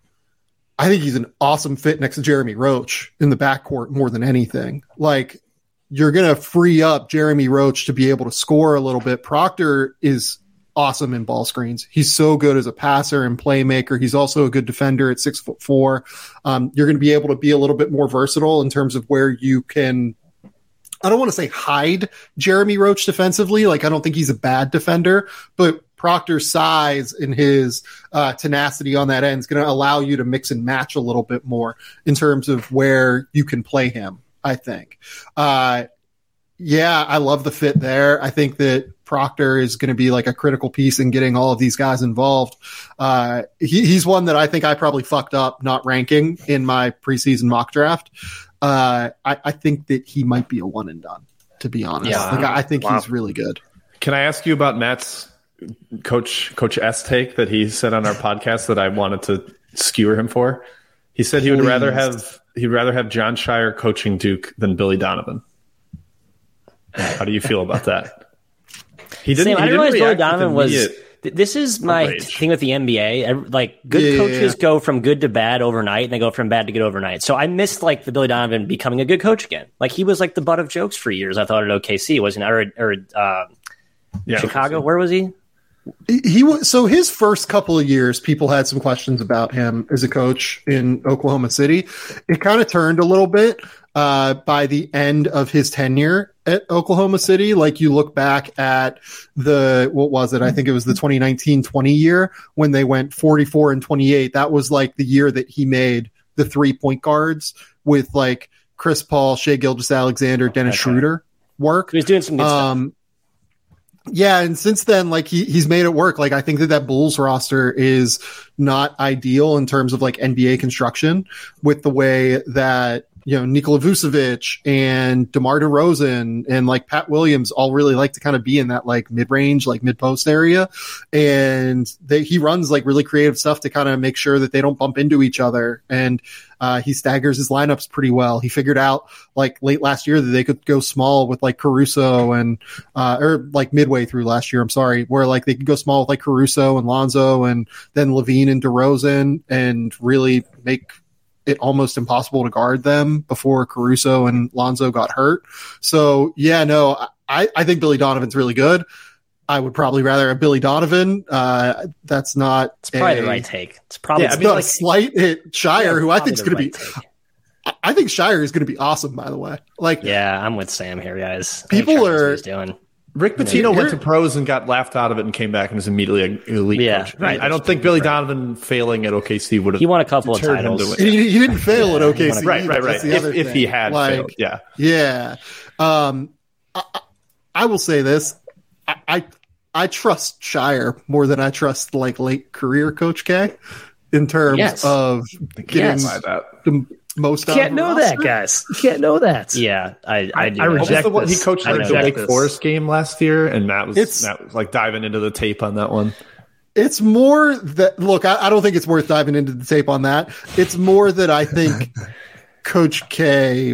I think he's an awesome fit next to Jeremy Roach in the backcourt more than anything. Like, you're going to free up Jeremy Roach to be able to score a little bit. Proctor is awesome in ball screens. He's so good as a passer and playmaker. He's also a good defender at six foot four. Um, you're going to be able to be a little bit more versatile in terms of where you can, I don't want to say hide Jeremy Roach defensively. Like, I don't think he's a bad defender, but Proctor's size and his uh, tenacity on that end is going to allow you to mix and match a little bit more in terms of where you can play him, I think. Uh, yeah, I love the fit there. I think that Proctor is going to be like a critical piece in getting all of these guys involved. Uh, he, he's one that I think I probably fucked up not ranking in my preseason mock draft. Uh, I, I think that he might be a one and done, to be honest. Yeah. Like, I, I think Wow. he's really good. Can I ask you about Matt's coach Coach S take that he said on our podcast that I wanted to skewer him for? He said he would Please. rather have he'd rather have John Shire coaching Duke than Billy Donovan. How do you feel about that? He didn't. Sam, he I didn't realize Billy react with Donovan was. immediate- th- This is my outrage. thing with the N B A. Ev- Like, good Yeah, yeah, coaches yeah. go from good to bad overnight, and they go from bad to good overnight. So I missed like the Billy Donovan becoming a good coach again. Like, he was like the butt of jokes for years. I thought at O K C, wasn't it? Or, or uh, Yeah. Chicago. Where was he? He, he was so his first couple of years, people had some questions about him as a coach in Oklahoma City. It kind of turned a little bit uh, by the end of his tenure at Oklahoma City. Like, you look back at the, what was it? I think it was the twenty nineteen twenty year when they went forty-four and twenty-eight. That was like the year that he made the three point guards with like Chris Paul, Shai Gilgeous-Alexander, Dennis Okay. Schroeder work. He was doing some good stuff. Um, yeah, and since then, like he he's made it work. Like, I think that that Bulls roster is not ideal in terms of like N B A construction, with the way that, you know, Nikola Vucevic and DeMar DeRozan and like Pat Williams all really like to kind of be in that like mid range, like mid post area, and they he runs like really creative stuff to kind of make sure that they don't bump into each other, and uh, he staggers his lineups pretty well. He figured out like late last year that they could go small with like Caruso and uh, or like midway through last year, I'm sorry, where like they could go small with like Caruso and Lonzo and then Levine and DeRozan and really make it almost impossible to guard them before Caruso and Lonzo got hurt. So yeah, no, I, I think Billy Donovan's really good. I would probably rather have Billy Donovan. Uh, that's not It's probably a, the right take. It's probably Yeah, I It's mean, not like- a slight at Shire, Yeah, who I probably think is the going to right be, take. I think Shire is going to be awesome, by the way. Like, Yeah, I'm with Sam here, guys. I think People Shire knows what are- he's doing. Rick Pitino Here- went to pros and got laughed out of it and came back and was immediately an elite Yeah, coach. right. I don't think Billy Donovan failing at O K C would have. He won a couple of deterred him to titles. win. he, he didn't fail at Yeah, O he K won C. a- Right, right, right. That's the If, other if he thing. had like, failed, yeah. Yeah. Um, I, I- I will say this. I, I I trust Shire more than I trust like late career Coach K in terms Yes. of getting Yes. By that. the most You out can't of the know that, roster. guys. You can't know that. Yeah, I, I do. I know. What was reject the one he this. coached I like the reject Wake this. Forest game last year, and Matt was It's- Matt was like diving into the tape on that one. It's more that look, I, I don't think it's worth diving into the tape on that. It's more that I think Coach K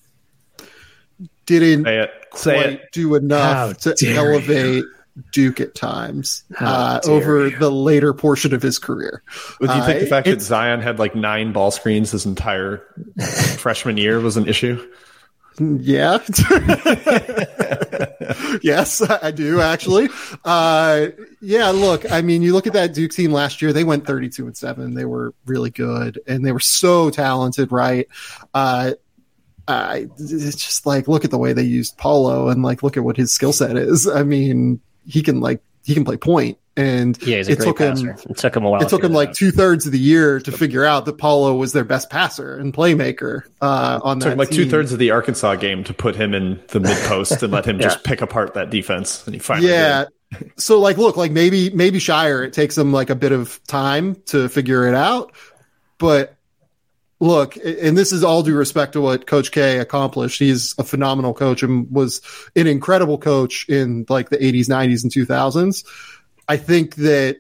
didn't Say it. Say quite it. do enough How to dare elevate Duke at times How uh, dare over you. the later portion of his career. Would you think Uh, the fact that it's- Zion had like nine ball screens his entire freshman year was an issue? Yeah. Yes, I do actually. Uh, yeah, look, I mean, you look at that Duke team last year, they went thirty-two and seven. They were really good and they were so talented, right? Uh, I it's just like, look at the way they used Paulo and like, look at what his skill set is. I mean, he can like, he can play point. And yeah, he's a it great took passer. him, it took him a while. It took him like two thirds of the year to figure out that Paulo was their best passer and playmaker. Uh, on it that took like team. two thirds of the Arkansas game to put him in the mid post and let him Yeah. just pick apart that defense. And he finally Yeah. did. So like, look, like maybe, maybe Shire, it takes him like a bit of time to figure it out, but look, and this is all due respect to what Coach K accomplished. He's a phenomenal coach and was an incredible coach in like the eighties, nineties, and two thousands. I think that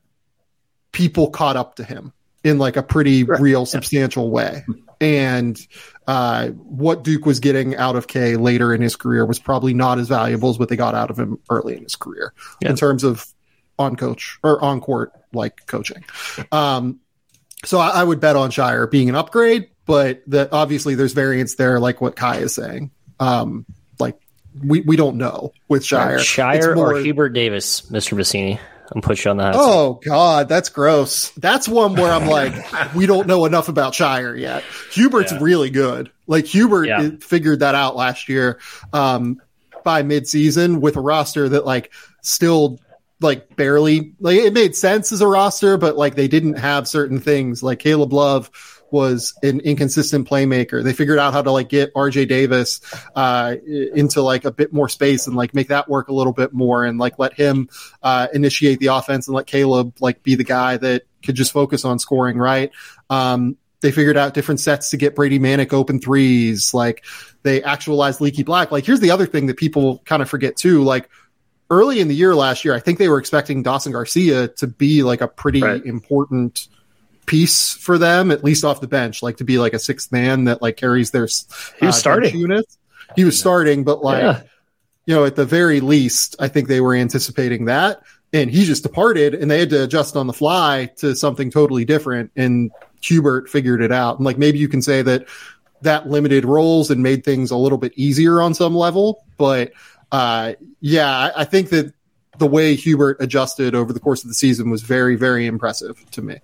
people caught up to him in like a pretty Right. real, substantial way. And uh, what Duke was getting out of K later in his career was probably not as valuable as what they got out of him early in his career Yeah. in terms of on coach or on court like coaching. Um, so I, I would bet on Shire being an upgrade, but that obviously there's variance there, like what Kai is saying. Um, like we, we don't know with Shire. Shire It's more- or Hubert Davis, Mister Bassini. I'm put you on that. Oh God, that's gross. That's one where I'm like, we don't know enough about Shire yet. Hubert's Yeah. really good. Like Hubert Yeah. i- figured that out last year um, by midseason with a roster that like still like barely like it made sense as a roster, but like they didn't have certain things. Like Caleb Love was an inconsistent playmaker. They figured out how to like get R J Davis uh, into like a bit more space and like make that work a little bit more and like let him uh, initiate the offense and let Caleb like be the guy that could just focus on scoring. Right. Um, they figured out different sets to get Brady Manick open threes. Like they actualized Leaky Black. Like here's the other thing that people kind of forget too. Like early in the year last year, I think they were expecting Dawson Garcia to be like a pretty Right. important piece for them, at least off the bench, like to be like a sixth man that like carries their He was uh, starting. bench units. He was starting, but like, Yeah. you know, at the very least, I think they were anticipating that. And he just departed and they had to adjust on the fly to something totally different. And Hubert figured it out. And like, maybe you can say that that limited roles and made things a little bit easier on some level. But uh, yeah, I, I think that the way Hubert adjusted over the course of the season was very, very impressive to me.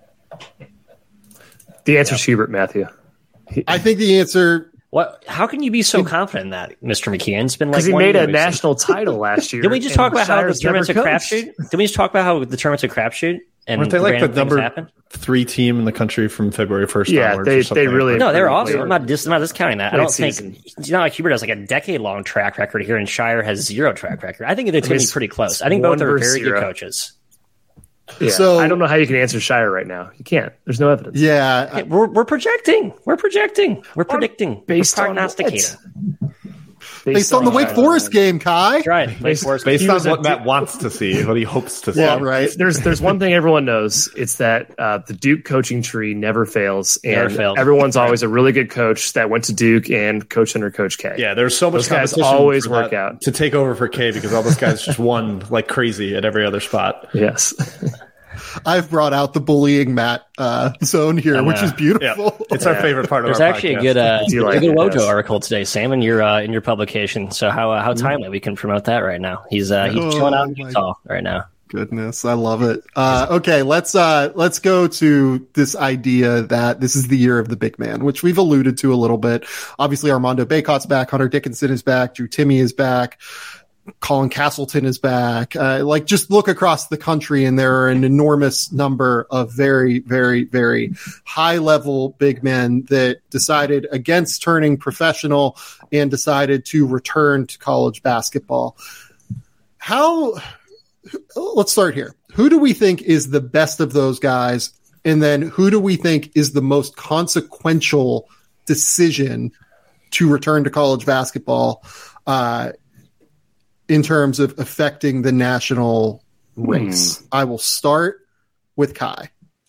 The answer is Hubert, Matthew. I think the answer, What? How can you be so confident in that, Mister McKeon? It's been like Because he one made year a we've seen- national title last year. Did we just and talk about how the Shire's tournament's a never coached. crapshoot? Did we just talk about how the tournament's a crapshoot? And Weren't they like the random things number happen? three team in the country from February first Yeah, onwards? they- or something they like really- that? No, they're Pretty awesome. late. I'm not, dis- I'm not discounting that. I Late don't season. think it's not like Hubert has like a decade long track record here, and Shire has zero track record. I think it's going to be it's- pretty close. it's I think both one are versus very good zero. coaches. Yeah. So- I don't know how you can answer Shire right now. You can't. There's no evidence. yeah, Hey, we're we're projecting. We're projecting. We're predicting. based we're on prognosticating. based on the Wake Shire. Forest game, Kai. That's right. Wake Based- Forest. Based He on was a what Matt Duke- wants to see, what he hopes to see. Yeah, right. There's there's one thing everyone knows. It's that uh, the Duke coaching tree never fails, and Never fails. everyone's always a really good coach that went to Duke and coached under Coach K. Yeah, there's so much Those guys competition always for work that out. to take over for K because all those guys just won like crazy at every other spot. Yes. I've brought out the bullying Matt uh, zone here, I which know. is Yeah, beautiful. it's our Yeah. favorite part of There's our actually podcast. a good, uh, do a like good it, Wojo yes. article today, Sam, in your uh, in your publication. So how uh, how timely we can promote that right now. He's uh, he's Oh, chilling out in my- Utah right now. Goodness, I love it. Uh, okay, let's uh, let's go to this idea that this is the year of the big man, which we've alluded to a little bit. Obviously, Armando Bacot's back, Hunter Dickinson is back, Drew Timme is back, Colin Castleton is back. Uh, like, just look across the country, and there are an enormous number of very, very, very high-level big men that decided against turning professional and decided to return to college basketball. How? Let's start here. Who do we think is the best of those guys? And then who do we think is the most consequential decision to return to college basketball uh, in terms of affecting the national race? Hmm. I will start with Kai.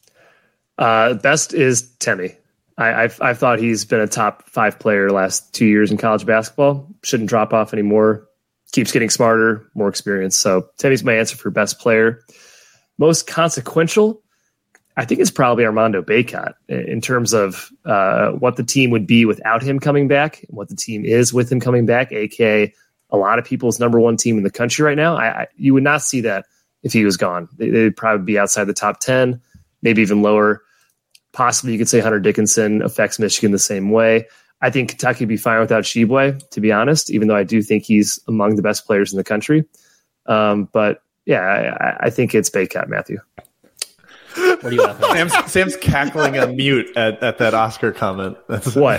Uh, best is Timme. I, I've I've thought he's been a top five player the last two years in college basketball. Shouldn't drop off anymore. Keeps getting smarter, more experience. So Timme's my answer for best player. Most consequential. I think it's probably Armando Bacot in terms of uh, what the team would be without him coming back and what the team is with him coming back, a k a a lot of people's number one team in the country right now. I, I you would not see that if he was gone. They, they'd probably be outside the top ten, maybe even lower. Possibly you could say Hunter Dickinson affects Michigan the same way. I think Kentucky would be fine without Tshiebwe, to be honest, even though I do think he's among the best players in the country. Um, but yeah, I, I think it's Bacot, Matthew. What do you have? Sam's, Sam's cackling on mute at, at that Oscar comment. That's What?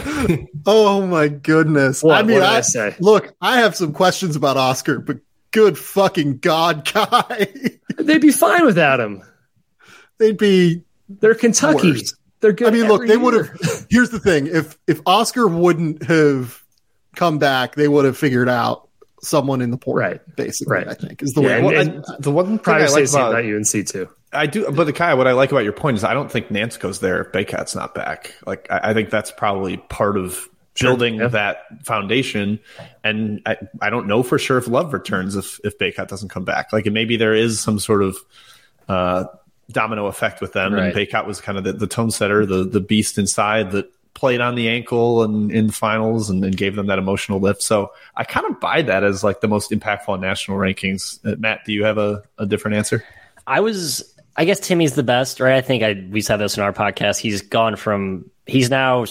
Oh my goodness. What? I mean, What did I, I say? Look, I have some questions about Oscar, but good fucking God, Kai. They'd be fine without him. They'd be They're Kentucky. worse. They're good. I mean, look, every they would year. have. Here's the thing: if if Oscar wouldn't have come back, they would have figured out someone in the portal. Right. Basically, Right. I think is the Yeah, way. and- Well, and I, the one thing Probably I say like the same about about U N C too. I do, but the Kai, what I like about your point is I don't think Nance goes there if Bacot's not back. Like I, I think that's probably part of building yeah. that foundation. And I, I don't know for sure if Love returns if if Bacot doesn't come back. Like maybe there is some sort of uh, domino effect with them. Right. And Bacot was kind of the, the tone setter, the the beast inside that played on the ankle and in finals and, and gave them that emotional lift. So I kind of buy that as like the most impactful in national rankings. Uh, Matt, do you have a, a different answer? I was, I guess Timmy's the best, right? I think I we said this in our podcast. He's gone from, he's now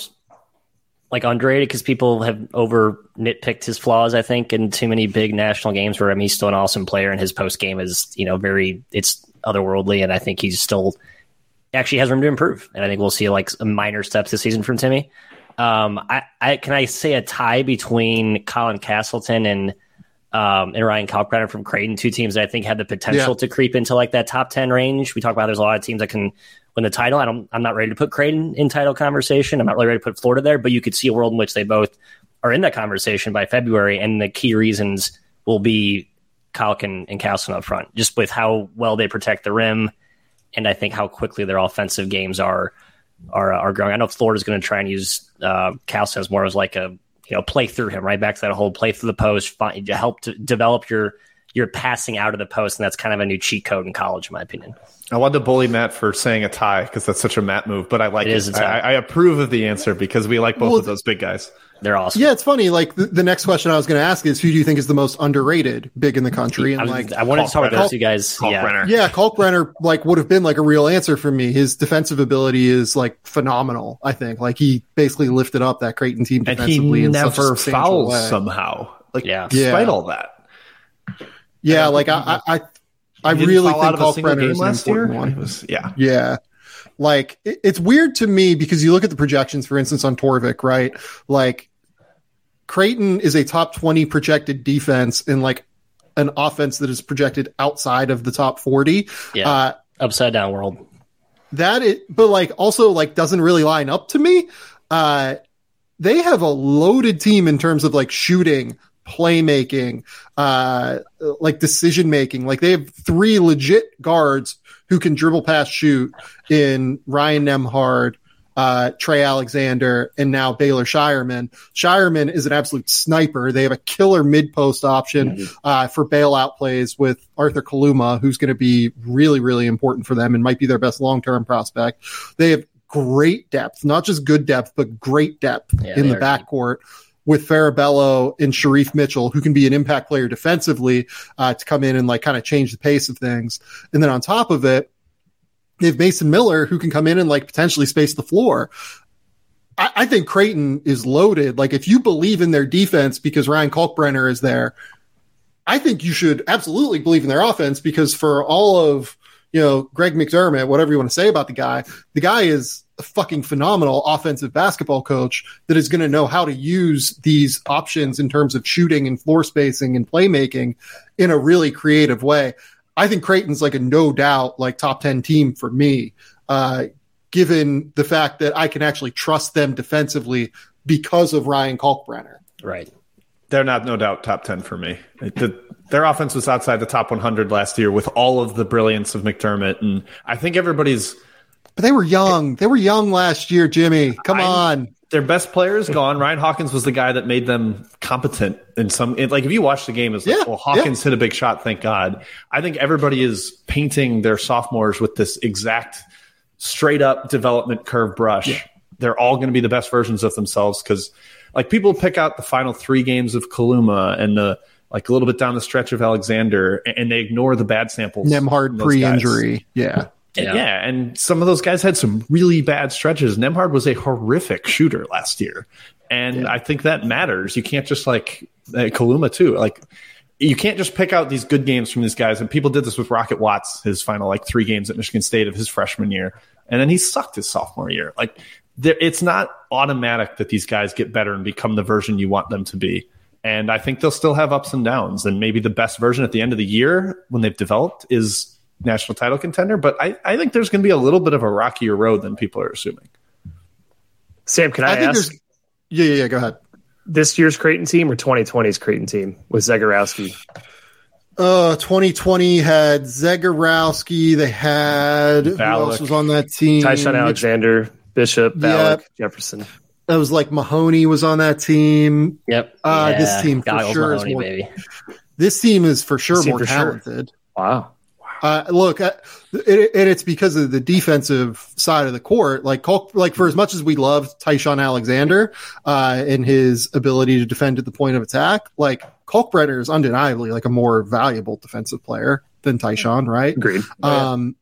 like underrated because people have over nitpicked his flaws, I think, in too many big national games where I mean, he's still an awesome player and his post game is, you know, very, it's otherworldly. And I think he's still actually has room to improve. And I think we'll see like some minor steps this season from Timmy. Um, I, I can I say a tie between Colin Castleton and um, and Ryan Kalkbrenner from Creighton, two teams that I think had the potential Yeah. to creep into like that top ten range. We talk about there's a lot of teams that can win the title. I don't, I'm not ready to put Creighton in title conversation. I'm not really ready to put Florida there, but you could see a world in which they both are in that conversation by February. And the key reasons will be Kalk and, and Castleton up front, just with how well they protect the rim. And I think how quickly their offensive games are are are growing. I know Florida's going to try and use uh, Castleton as more as like a you know play through him, right back to that whole play through the post, find, to help to develop your your passing out of the post, and that's kind of a new cheat code in college, in my opinion. I wanted to bully Matt for saying a tie because that's such a Matt move, but I like It it. is a tie. I, I approve of the answer because we like both Well, of those big guys. They're awesome. Yeah, it's funny. Like the, the next question I was going to ask is, who do you think is the most underrated big in the country? And I, was, like, I wanted to talk about those two guys. Kalk Yeah. Brenner. yeah, Kalkbrenner like would have been like a real answer for me. His defensive ability is like phenomenal. I think like he basically lifted up that Creighton team And defensively he in such a never substantial fouls way. somehow. Like, Yeah. despite Yeah. all that. Yeah, like I, I, I, I He didn't really foul think out of a single Kalkbrenner game is an last year. important one. It was, yeah. Yeah. Like it, it's weird to me because you look at the projections, for instance, on Torvik, right? Like Creighton is a top twenty projected defense in like an offense that is projected outside of the top forty. Yeah. Uh, Upside down world. that it, but like also like doesn't really line up to me. Uh, they have a loaded team in terms of like shooting, playmaking, uh, like decision making. Like they have three legit guards who can dribble, pass, shoot in Ryan Nembhard, uh, Trey Alexander, and now Baylor Shireman. Shireman is an absolute sniper. They have a killer mid post option Mm-hmm. uh, for bailout plays with Arthur Kaluma, who's going to be really, really important for them and might be their best long term prospect. They have great depth, not just good depth, but great depth Yeah, in they the are backcourt with Farabello and Sharif Mitchell, who can be an impact player defensively uh, to come in and like kind of change the pace of things. And then on top of it, they have Mason Miller, who can come in and like potentially space the floor. I, I think Creighton is loaded. Like if you believe in their defense because Ryan Kalkbrenner is there, I think you should absolutely believe in their offense because for all of, you know, Greg McDermott, whatever you want to say about the guy, the guy is a fucking phenomenal offensive basketball coach that is going to know how to use these options in terms of shooting and floor spacing and playmaking in a really creative way. I think Creighton's like a no doubt like top ten team for me, uh, given the fact that I can actually trust them defensively because of Ryan Kalkbrenner. Right. They're not, no doubt, top ten for me. The, their offense was outside the top one hundred last year with all of the brilliance of McDermott. And I think everybody's. But they were young. They were young last year, Jimmy. Come I, on. Their best player is gone. Ryan Hawkins was the guy that made them competent in some. It, like if you watch the game, it's like, Yeah, well, Hawkins yeah. hit a big shot, thank God. I think everybody is painting their sophomores with this exact straight up development curve brush. Yeah. They're all going to be the best versions of themselves because, like, people pick out the final three games of Kaluma and the like a little bit down the stretch of Alexander, and they ignore the bad samples. Nembhard pre-injury, yeah. yeah, yeah, and some of those guys had some really bad stretches. Nembhard was a horrific shooter last year, and yeah. I think that matters. You can't just like uh, Kaluma too, like. You can't just pick out these good games from these guys. And people did this with Rocket Watts, his final like three games at Michigan State of his freshman year. And then he sucked his sophomore year. Like there, it's not automatic that these guys get better and become the version you want them to be. And I think they'll still have ups and downs. And maybe the best version at the end of the year when they've developed is national title contender. But I, I think there's going to be a little bit of a rockier road than people are assuming. Sam, can I, I ask? Yeah, yeah, yeah, go ahead. This year's Creighton team or twenty twenty's Creighton team with Zegarowski? Uh, twenty twenty had Zegarowski. They had Ballack. Who else was on that team? Tyshawn Alexander, Bishop, Ballack, yep. Jefferson. That was like Mahoney was on that team. Yep. Uh, yeah. This team for Goggles sure Mahoney, is more. Baby. This team is for sure more for talented. Sure. Wow. Uh, look, uh, it, and it's because of the defensive side of the court. Like, Colk, like for as much as we love Tyshawn Alexander uh, and his ability to defend at the point of attack, like Kalkbrenner is undeniably like a more valuable defensive player than Tyshawn, right? Agreed. Um,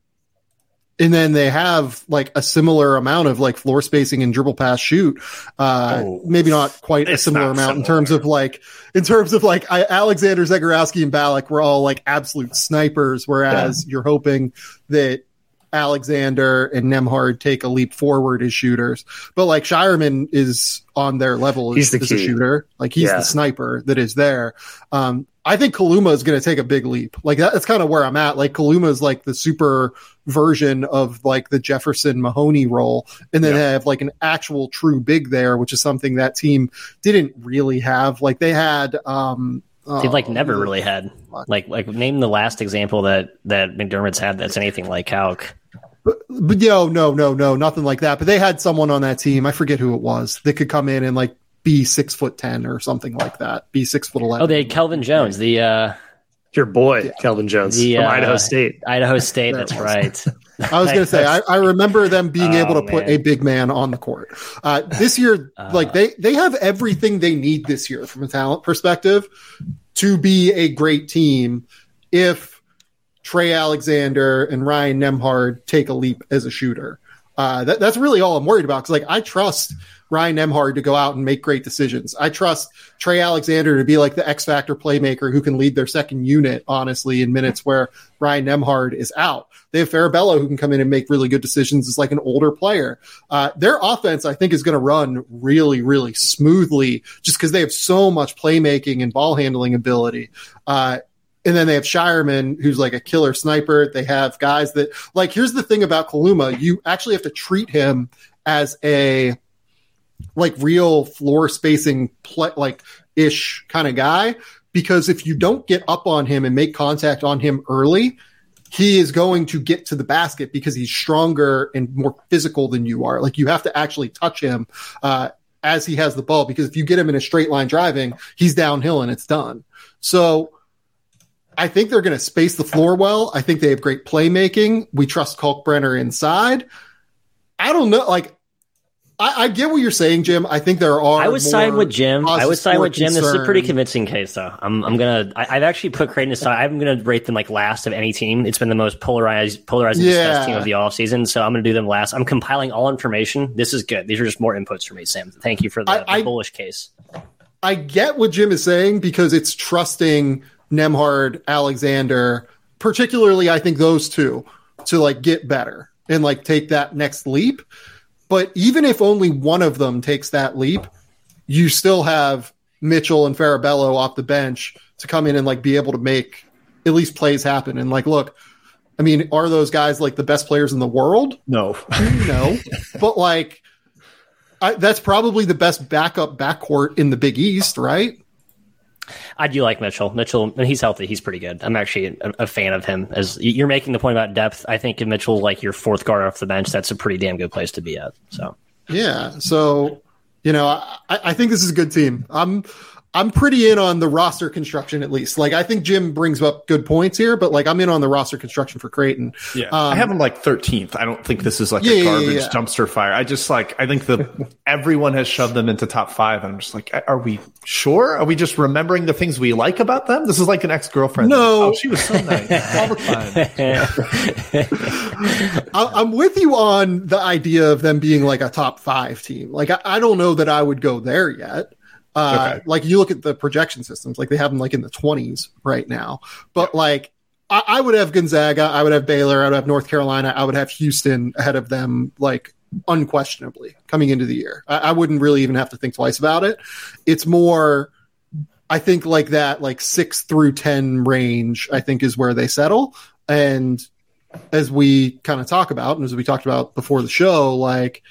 and then they have like a similar amount of like floor spacing and dribble pass shoot. Uh, oh, maybe not quite a similar amount similar. in terms of like, in terms of like I, Alexander, Zegarowski, and Ballack were all like absolute snipers, whereas yeah. you're hoping that Alexander and Nembhard take a leap forward as shooters. But like Shireman is on their level as, he's the as a shooter. Like he's yeah. the sniper that is there. Um, I think Kaluma is going to take a big leap. Like that, that's kind of where I'm at. Like Kaluma is like the super version of like the Jefferson Mahoney role. And then yeah. they have like an actual true big there, which is something that team didn't really have. Like they had, um, They've like never really had like, like name the last example that, that McDermott's had that's anything like Calc. But, but yo, no, no, no, nothing like that. But they had someone on that team. I forget who it was that could come in and like be six foot ten or something like that. Be six foot eleven. Oh, they had Kelvin Jones, the uh, your boy, yeah. Kelvin Jones the, from uh, Idaho State. Idaho State, that's right. I was going to say, I, I remember them being oh, able to man. put a big man on the court. Uh, this year, uh, like they they have everything they need this year from a talent perspective to be a great team. If Trey Alexander and Ryan Nembhard take a leap as a shooter. Uh, that, that's really all I'm worried about. Cause like, I trust Ryan Nembhard to go out and make great decisions. I trust Trey Alexander to be like the X factor playmaker who can lead their second unit, honestly, in minutes where Ryan Nembhard is out. They have Farabello who can come in and make really good decisions as like an older player. Uh, their offense, I think, is going to run really, really smoothly just because they have so much playmaking and ball handling ability. Uh, And then they have Shireman, who's like a killer sniper. They have guys that, like, here's the thing about Kaluma. You actually have to treat him as a, like, real floor spacing, play, like, ish kind of guy. Because if you don't get up on him and make contact on him early, he is going to get to the basket because he's stronger and more physical than you are. Like, you have to actually touch him uh, as he has the ball. Because if you get him in a straight line driving, he's downhill and it's done. So, I think they're going to space the floor well. I think they have great playmaking. We trust Kalkbrenner inside. I don't know. Like, I, I get what you're saying, Jim. I think there are. I would side with Jim. I would side with Jim. Concern. This is a pretty convincing case, though. I'm, I'm gonna. I, I've actually put Creighton aside. I'm gonna rate them like last of any team. It's been the most polarized, polarizing yeah. team of the offseason. So I'm gonna do them last. I'm compiling all information. This is good. These are just more inputs for me, Sam. Thank you for the, I, the bullish case. I get what Jim is saying because it's trusting Nembhard, Alexander, particularly I think those two to like get better and like take that next leap. But even if only one of them takes that leap, you still have Mitchell and Farabello off the bench to come in and like be able to make at least plays happen. And like, look, I mean, are those guys like the best players in the world? No, no, but like I, that's probably the best backup backcourt in the Big East, right? I do like Mitchell. Mitchell, when he's healthy, he's pretty good. I'm actually a, a fan of him. As you're making the point about depth, I think if Mitchell, like your fourth guard off the bench, that's a pretty damn good place to be at. So yeah, so you know, I, I think this is a good team. I'm I'm pretty in on the roster construction, at least. Like, I think Jim brings up good points here, but like, I'm in on the roster construction for Creighton. Yeah, um, I have him like thirteenth. I don't think this is like yeah, a garbage yeah, yeah. dumpster fire. I just like, I think the everyone has shoved them into top five. And I'm just like, are we sure? Are we just remembering the things we like about them? This is like an ex-girlfriend. No. Oh, she was so nice all the time. I, I'm with you on the idea of them being like a top five team. Like, I, I don't know that I would go there yet. Uh, Okay. Like, you look at the projection systems, like they have them like in the twenties right now. But yeah. like, I, I would have Gonzaga, I would have Baylor, I would have North Carolina, I would have Houston ahead of them, like unquestionably coming into the year. I, I wouldn't really even have to think twice about it. It's more, I think like that, like six through ten range, I think is where they settle. And as we kind of talk about, and as we talked about before the show, like,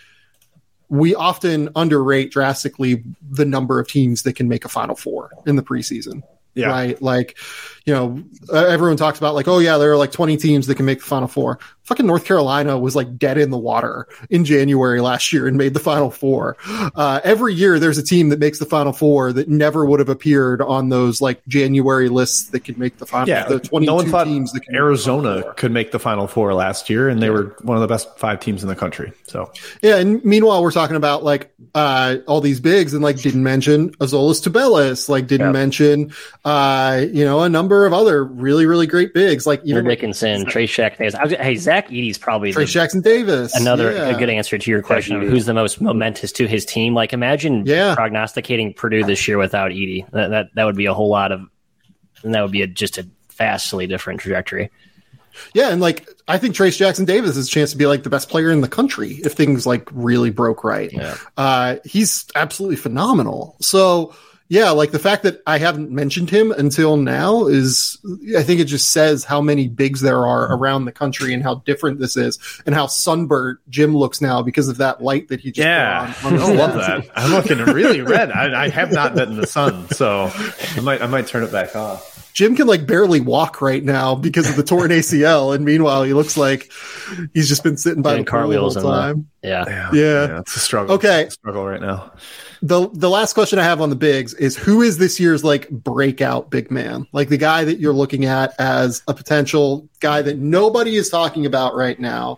we often underrate drastically the number of teams that can make a Final Four in the preseason. Yeah. Right. Like, you know, everyone talks about like, oh yeah, there are like twenty teams that can make the Final Four. Fucking North Carolina was like dead in the water in January last year and made the Final Four. Uh, every year there's a team that makes the Final Four that never would have appeared on those like January lists that could make the Final. Yeah, the twenty-two no one thought teams that can Arizona make the could make the Final Four last year, and they yeah. were one of the best five teams in the country. So yeah, and meanwhile we're talking about like uh, all these bigs, and like didn't mention Azolas Tubelis, like didn't yeah. mention uh, you know a number of other really really great bigs like even Dickinson, Trey Jackson. Hey, Zach Edey's probably Trey Jackson Davis. Another yeah. a good answer to your question of who's the most momentous to his team. Like imagine yeah. prognosticating Purdue this year without Edey. That, that that would be a whole lot of, and that would be a, just a vastly different trajectory. Yeah, and like I think Trace Jackson Davis has a chance to be like the best player in the country if things like really broke right. Yeah. Uh, he's absolutely phenomenal. So yeah, like the fact that I haven't mentioned him until now is, I think it just says how many bigs there are around the country and how different this is and how sunburnt Jim looks now because of that light that he just yeah. put on. on I love that. I'm looking really red. I, I have not been in the sun, so I might I might turn it back off. Jim can like barely walk right now because of the torn A C L, and meanwhile he looks like he's just been sitting by Doing the pool the whole time. The, yeah. yeah, yeah, yeah, it's a struggle. Okay, it's a struggle right now. The the last question I have on the bigs is who is this year's like breakout big man? Like the guy that you're looking at as a potential guy that nobody is talking about right now.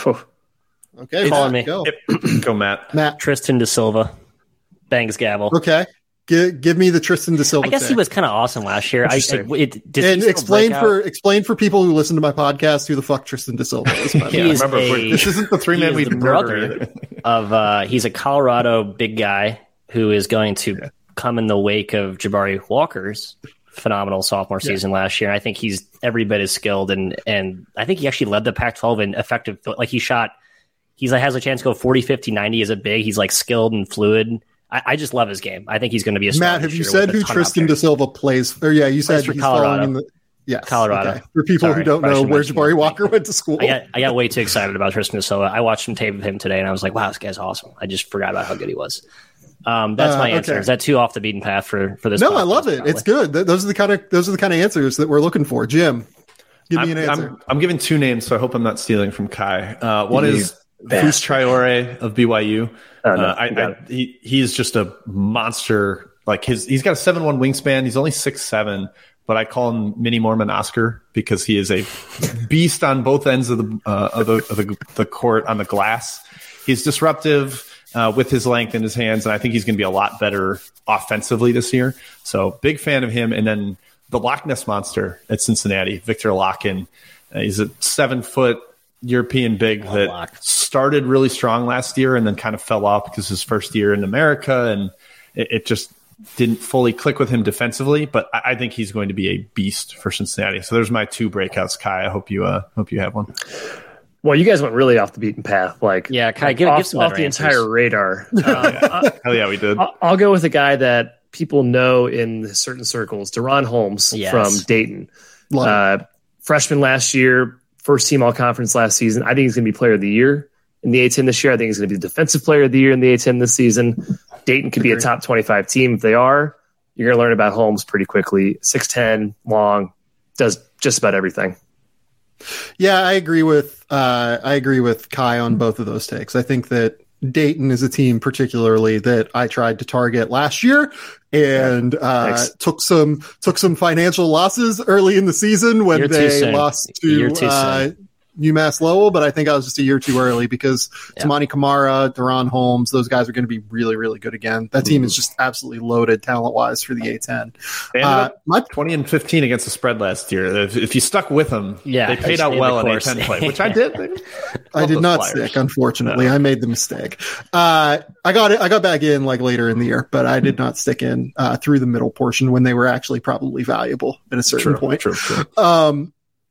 Okay, calling me. Go. Yep. Go, Matt. Matt. Tristan Da Silva. Bangs gavel. Okay. Give, give me the Tristan Da Silva. I guess pick. he was kind of awesome last year. I, I, it, did and explain for explain for people who listen to my podcast who the fuck Tristan Da Silva is. yeah, remember, a, this isn't the three man we brother of. Uh, he's a Colorado big guy who is going to yeah. come in the wake of Jabari Walker's phenomenal sophomore yeah. season last year. I think he's every bit as skilled, and and I think he actually led the Pac twelve in effective. Like he shot, he's like has a chance to go forty, fifty, ninety as a big. He's like skilled and fluid. I, I just love his game. I think he's going to be a Matt. Have you said who Tristan Da Silva plays? Or yeah, you said for he's Colorado. In the, yes, Colorado. Okay. For people Sorry, who don't know where Jabari Walker went to school, I got I got way too excited about Tristan Da Silva. I watched some tape of him today, and I was like, "Wow, this guy's awesome." I just forgot about how good he was. Um, that's my uh, answer. Okay. Is that too off the beaten path for for this? No, I love it. Probably? It's good. Those are the kind of those are the kind of answers that we're looking for. Jim, give me I'm, an answer. I'm, I'm giving two names, so I hope I'm not stealing from Kai. Uh, one you is Fus Traore of B Y U. Oh, no, uh, I, I, he he's just a monster. Like his, he's got a seven one wingspan. He's only six seven, but I call him Mini Mormon Oscar because he is a beast on both ends of the uh, of, the, of the the court on the glass. He's disruptive uh, with his length in his hands, and I think he's going to be a lot better offensively this year. So big fan of him. And then the Loch Ness Monster at Cincinnati, Victor Locken. Uh, he's a seven foot European big that lock. started really strong last year and then kind of fell off because his first year in America, and it, it just didn't fully click with him defensively. But I, I think he's going to be a beast for Cincinnati. So there's my two breakouts, Kai. I hope you uh, hope you have one. Well, you guys went really off the beaten path, like yeah, Kai, like give, off, give some off the answers. entire radar. Um, yeah. Hell yeah, we did. I'll, I'll go with a guy that people know in certain circles, Deron Holmes yes. from Dayton, uh, freshman last year. First team all conference last season. I think he's going to be player of the year in the A ten this year. I think he's going to be the defensive player of the year in the A ten this season. Dayton could be a top twenty-five team. If they are, you're going to learn about Holmes pretty quickly. six ten, long, does just about everything. Yeah, I agree with uh, I agree with Kai on both of those takes. I think that Dayton is a team particularly that I tried to target last year and uh, took some took some financial losses early in the season when You're they lost to uh, UMass Lowell, but I think I was just a year too early because yeah. Tamani Kamara, Deron Holmes, those guys are going to be really, really good again. That team mm-hmm. is just absolutely loaded talent-wise for the A ten. They ended uh, up my, twenty and fifteen against the spread last year. If, if you stuck with them, yeah, they paid out well in A ten play, which I did. I did not Flyers. stick, unfortunately. No. I made the mistake. Uh, I got it. I got back in like later in the year, but I did not stick in uh, through the middle portion when they were actually probably valuable at a certain true, point. True, true. Um,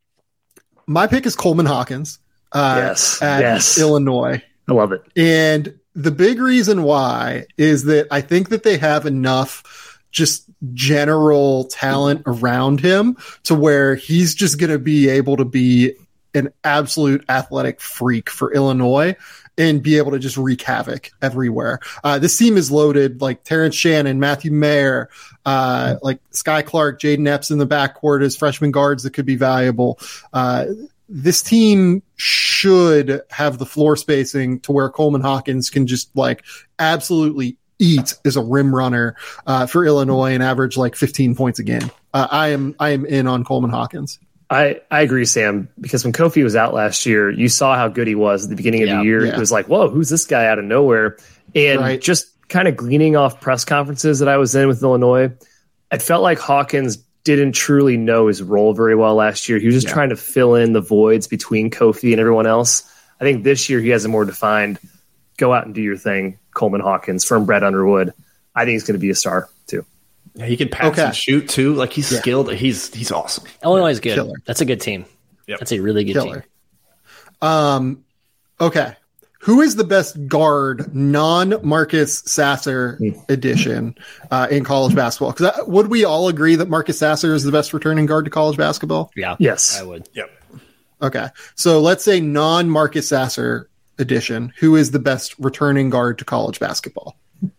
My pick is Coleman Hawkins uh, yes, at yes. Illinois. I love it. And the big reason why is that I think that they have enough just general talent around him to where he's just going to be able to be an absolute athletic freak for Illinois and be able to just wreak havoc everywhere. Uh, this team is loaded, like Terrence Shannon, Matthew Mayer, uh, like Sky Clark, Jaden Epps in the backcourt as freshman guards that could be valuable. Uh, this team should have the floor spacing to where Coleman Hawkins can just like absolutely eat as a rim runner uh, for Illinois and average like fifteen points a game. Uh, I am I am in on Coleman Hawkins. I, I agree, Sam, because when Kofi was out last year, you saw how good he was at the beginning of yeah, the year. Yeah. It was like, whoa, who's this guy out of nowhere? And right. just kind of gleaning off press conferences that I was in with Illinois, I felt like Hawkins didn't truly know his role very well last year. He was just yeah. trying to fill in the voids between Kofi and everyone else. I think this year he has a more defined, go out and do your thing, Coleman Hawkins from Brett Underwood. I think he's going to be a star, too. Yeah, he can pass okay. and shoot too. Like he's yeah. skilled. He's he's awesome. Illinois is good. Killer. That's a good team. Yep. That's a really good Killer. team. Um, okay. Who is the best guard non-Marcus Sasser edition uh, in college basketball? Because would we all agree that Marcus Sasser is the best returning guard to college basketball? Yeah. Yes, I would. Yep. Okay. So let's say non-Marcus Sasser edition. Who is the best returning guard to college basketball?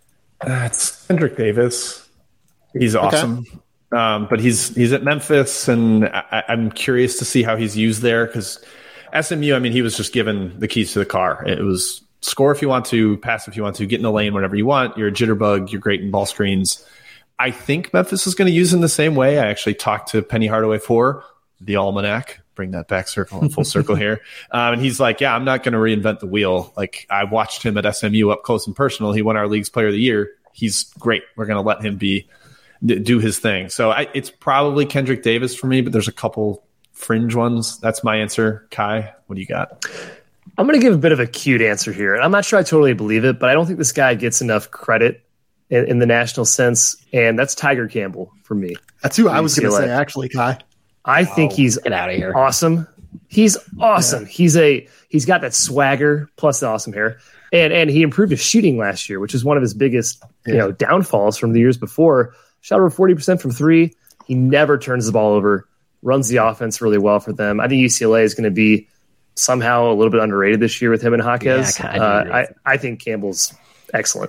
That's Kendrick Davis. He's awesome. Okay. Um, but he's he's at Memphis, and I, I'm curious to see how he's used there because S M U, I mean, he was just given the keys to the car. It was score if you want to, pass if you want to, get in the lane whenever you want. You're a jitterbug. You're great in ball screens. I think Memphis is going to use him the same way. I actually talked to Penny Hardaway for the Almanac. Bring that back circle and full circle here. Um, and he's like, yeah, I'm not going to reinvent the wheel. Like I watched him at S M U up close and personal. He won our league's player of the year. He's great. We're going to let him be do his thing. So I, it's probably Kendrick Davis for me, but there's a couple fringe ones. That's my answer. Kai, what do you got? I'm going to give a bit of a cute answer here. I'm not sure I totally believe it, but I don't think this guy gets enough credit in, in the national sense, and that's Tiger Campbell for me. That's who I was going to say, actually, Kai. I oh, think he's get out of here. Awesome. He's awesome. Yeah. He's a he's got that swagger plus the awesome hair. And and he improved his shooting last year, which is one of his biggest, yeah. you know, downfalls from the years before. Shot over forty percent from three. He never turns the ball over, runs the offense really well for them. I think U C L A is going to be somehow a little bit underrated this year with him and Jaquez. Yeah, I, uh, I, I think Campbell's excellent.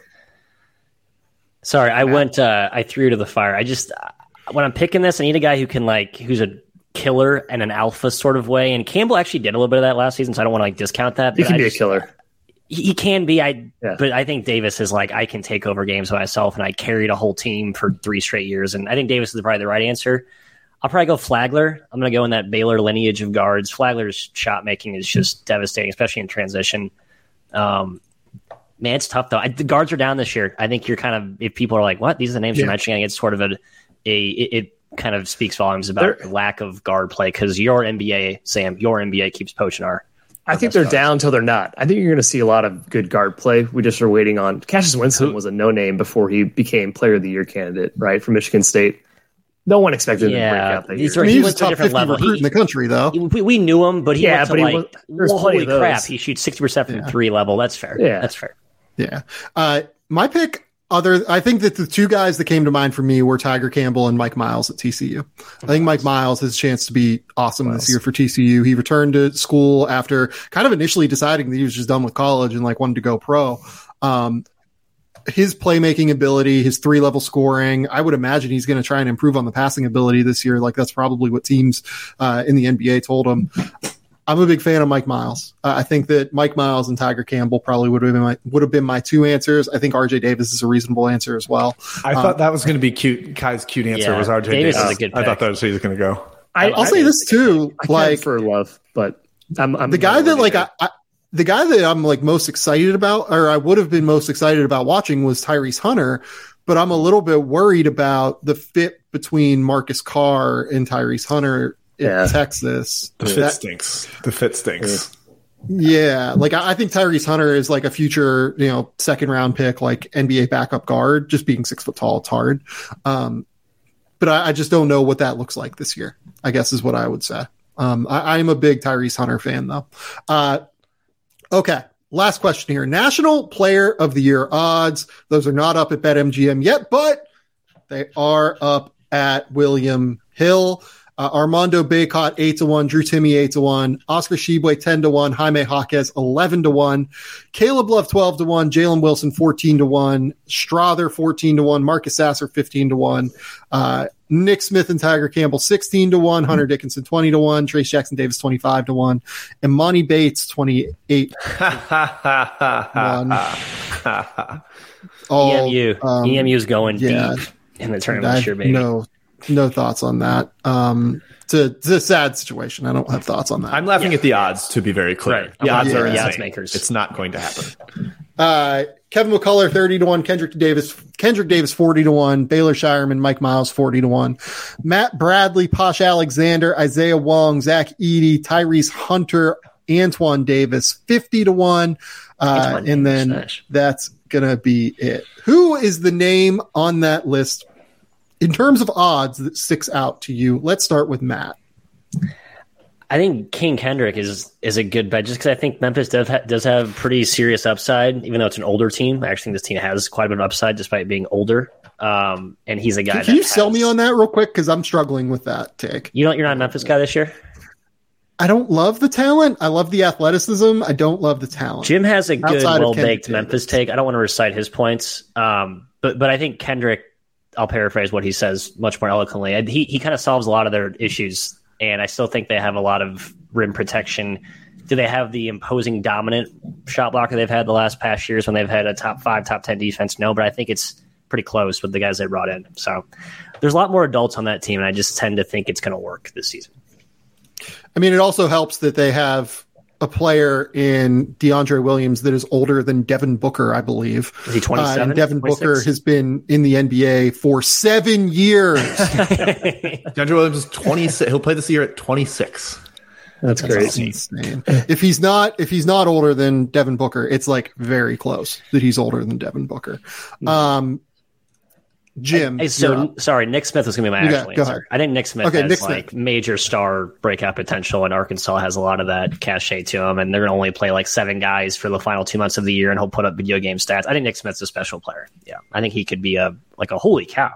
Sorry, I went, uh, I threw to the fire. I just, when I'm picking this, I need a guy who can like, who's a killer and an alpha sort of way. And Campbell actually did a little bit of that last season, so I don't want to like discount that. He can I be just, a killer. He can be, I, yeah. but I think Davis is like, I can take over games by myself, and I carried a whole team for three straight years. And I think Davis is probably the right answer. I'll probably go Flagler. I'm going to go in that Baylor lineage of guards. Flagler's shot making is just devastating, especially in transition. Um, man, it's tough though. I, the guards are down this year. I think you're kind of, if people are like, what? These are the names yeah. you're mentioning. I think it's sort of a, a it, it kind of speaks volumes about the lack of guard play because your N B A, Sam, your N B A keeps poaching our. I think they're guards. down until they're not. I think you're going to see a lot of good guard play. We just are waiting on Cassius Winston was a no name before he became Player of the Year candidate, right, from Michigan State. No one expected yeah. him to break out that year. I mean, he, he was a top fifty level. recruit he, in the country, though. He, we, we knew him, but he yeah, went to but like, he was, holy crap, he shoots sixty percent from yeah. three level. That's fair. Yeah, that's fair. Yeah, uh, my pick. Other, I think that the two guys that came to mind for me were Tiger Campbell and Mike Miles at T C U. I think Mike Miles has a chance to be awesome Miles. this year for T C U. He returned to school after kind of initially deciding that he was just done with college and like wanted to go pro. Um, his playmaking ability, his three level scoring, I would imagine he's going to try and improve on the passing ability this year. Like that's probably what teams uh, in the N B A told him. I'm a big fan of Mike Miles. Uh, I think that Mike Miles and Tiger Campbell probably would have been my would have been my two answers. I think R J Davis is a reasonable answer as well. I um, thought that was going to be cute. Kai's cute answer yeah, was R J Davis. Davis. Is a good I pick. thought that was who he was going to go. I, I'll I, say this too, I like for love, but I'm, I'm the guy that like I, I the guy that I'm like most excited about, or I would have been most excited about watching, was Tyrese Hunter. But I'm a little bit worried about the fit between Marcus Carr and Tyrese Hunter in Yeah. Texas. The fit That- stinks. The fit stinks. Yeah, like I I think Tyrese Hunter is like a future, you know, second round pick, like N B A backup guard. Just being six foot tall, it's hard. Um, but I, I just don't know what that looks like this year, I guess is what I would say. Um, I, I'm a big Tyrese Hunter fan, though. Uh, okay, last question here. National Player of the Year odds. Those are not up at BetMGM yet, but they are up at William Hill. Uh, Armando Bacot, eight to one. Drew Timme, eight to one. Oscar Tshiebwe, ten to one. Jaime Jaquez, eleven to one. Caleb Love, twelve to one. Jalen Wilson, fourteen to one. Strother, fourteen to one. Marcus Sasser, fifteen to one. Uh, Nick Smith and Tiger Campbell, sixteen to one. Hunter Dickinson, twenty to one. Trace Jackson Davis, twenty-five to one. And Monty Bates, twenty-eight to one. All, E M U. um, E M U's going yeah. deep in the tournament I this year, baby. No, no thoughts on that. Um, it's a, it's a sad situation. I don't have thoughts on that. I'm laughing at the odds, to be very clear. Right. The odds Yeah. are The insane. odds makers. It's not going to happen. Uh, Kevin McCullough, thirty to one. Kendrick Davis, Kendrick Davis, forty to one. Baylor Shireman, Mike Miles, forty to one. Matt Bradley, Posh Alexander, Isaiah Wong, Zach Edey, Tyrese Hunter, Antoine Davis, fifty to one. Uh, Antoine and Davis, then nice. that's going to be it. Who is the name on that list in terms of odds that sticks out to you? Let's start with Matt. I think King Kendrick is is a good bet just because I think Memphis does, ha- does have pretty serious upside, even though it's an older team. I actually think this team has quite a bit of upside despite being older. Um, and he's a guy Can, that can you has, sell me on that real quick? Because I'm struggling with that take. You don't, you're not a Memphis guy this year? I don't love the talent. I love the athleticism. I don't love the talent. Jim has a good, Outside of well-baked Kendrick Memphis Davis. take. I don't want to recite his points, um, but but I think Kendrick, I'll paraphrase what he says much more eloquently. He he kind of solves a lot of their issues, and I still think they have a lot of rim protection. Do they have the imposing dominant shot blocker they've had the last past years when they've had a top five, top ten defense? No, but I think it's pretty close with the guys they brought in. So there's a lot more adults on that team, and I just tend to think it's going to work this season. I mean, it also helps that they have a player in DeAndre Williams that is older than Devin Booker, I believe. Is he twenty-seven? Uh, and Devin twenty-six? Booker has been in the N B A for seven years. DeAndre Williams is twenty-six. He'll play this year at twenty-six. That's That's crazy. insane. If he's not, if he's not older than Devin Booker, it's like very close that he's older than Devin Booker. Um, Jim, Hey, so you're up. sorry, Nick Smith was going to be my Yeah, actual go answer. ahead. I think Nick Smith Okay, has Nick like Smith. major star breakout potential, and Arkansas has a lot of that cachet to him. And they're going to only play like seven guys for the final two months of the year, and he'll put up video game stats. I think Nick Smith's a special player. Yeah, I think he could be a like a holy cow.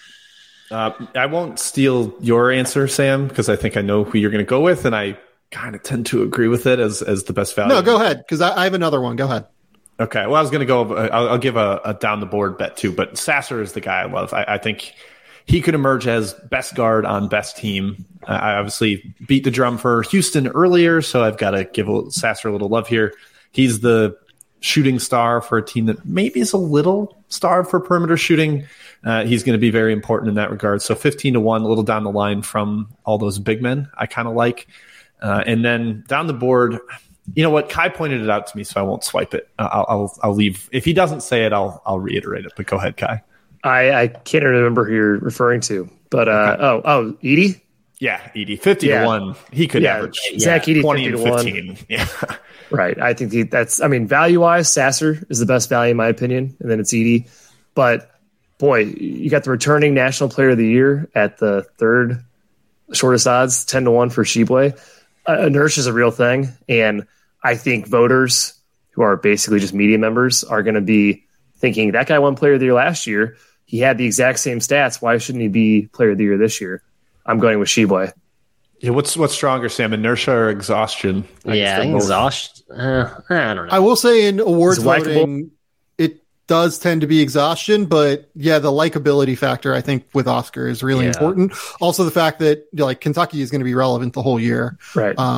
Uh, I won't steal your answer, Sam, because I think I know who you're going to go with, and I kind of tend to agree with it as as the best value. No, go ahead, because I, I have another one. Go ahead. Okay, well, I was going to go. I'll, I'll give a, a down the board bet too, but Sasser is the guy I love. I, I think he could emerge as best guard on best team. Uh, I obviously beat the drum for Houston earlier, so I've got to give a, Sasser a little love here. He's the shooting star for a team that maybe is a little starved for perimeter shooting. Uh, he's going to be very important in that regard. So fifteen to one, a little down the line from all those big men I kind of like. Uh, and then down the board, you know what? Kai pointed it out to me, so I won't swipe it. Uh, I'll, I'll I'll leave. If he doesn't say it, I'll I'll reiterate it. But go ahead, Kai. I, I can't remember who you're referring to, but uh, Okay. oh, oh, Edey? Yeah, Edey, fifty Yeah. to one. He could Yeah, average Zach Edey, twenty fifty and to one. fifteen. Yeah, Right. I think he, that's, I mean, value wise, Sasser is the best value in my opinion, and then it's Edey. But boy, you got the returning National Player of the Year at the third shortest odds, ten to one for Tshiebwe. Uh, inertia is a real thing, and I think voters who are basically just media members are going to be thinking that guy won Player of the Year last year. He had the exact same stats. Why shouldn't he be Player of the Year this year? I'm going with Tshiebwe. yeah. What's what's stronger, Sam? Inertia or exhaustion? I guess yeah, I they're think both- exhaustion. Uh, I don't know. I will say in awards Is it likable? voting, it does tend to be exhaustion, but yeah, the likability factor I think with Oscar is really Yeah. important. Also, the fact that like Kentucky is going to be relevant the whole year. Right. Um,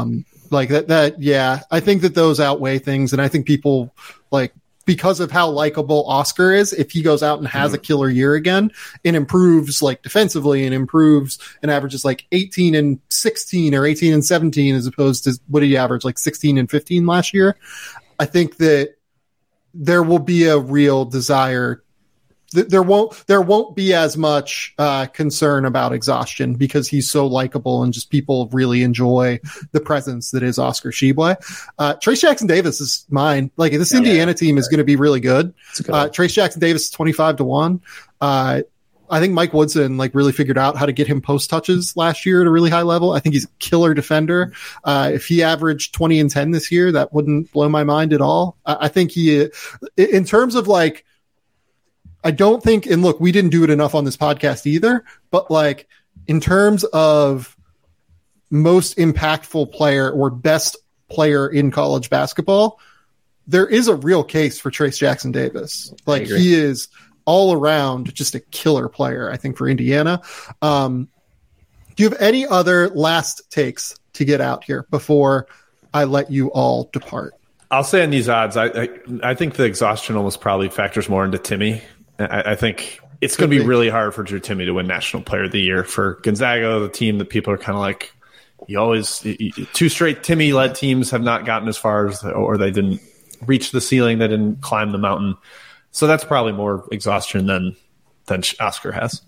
Like that, that, yeah, I think that those outweigh things. And I think people like, because of how likable Oscar is, if he goes out and has mm-hmm. a killer year again and improves like defensively and improves and averages like eighteen and sixteen or eighteen and seventeen, as opposed to what did he average like sixteen and fifteen last year? I think that there will be a real desire. There won't there won't be as much uh, concern about exhaustion because he's so likable and just people really enjoy the presence that is Oscar Tshiebwe. Uh, Trace Jackson Davis is mine. Like this yeah, Indiana yeah. team is going to be really good. good uh, Trace Jackson Davis is twenty-five to one. Uh, I think Mike Woodson like really figured out how to get him post touches last year at a really high level. I think he's a killer defender. Uh, if he averaged twenty and ten this year, that wouldn't blow my mind at all. I, I think he, in terms of like, I don't think, and look, we didn't do it enough on this podcast either, but like in terms of most impactful player or best player in college basketball, there is a real case for Trace Jackson Davis. Like he is all around just a killer player, I think, for Indiana. Um, do you have any other last takes to get out here before I let you all depart? I'll say on these odds, I, I, I think the exhaustion almost probably factors more into Timmy. I, I think it's going to be, be really hard for Drew Timme to win National Player of the Year. For Gonzaga, the team that people are kind of like, you always you, two straight Timme-led teams have not gotten as far as, or they didn't reach the ceiling, they didn't climb the mountain. So that's probably more exhaustion than than Oscar has.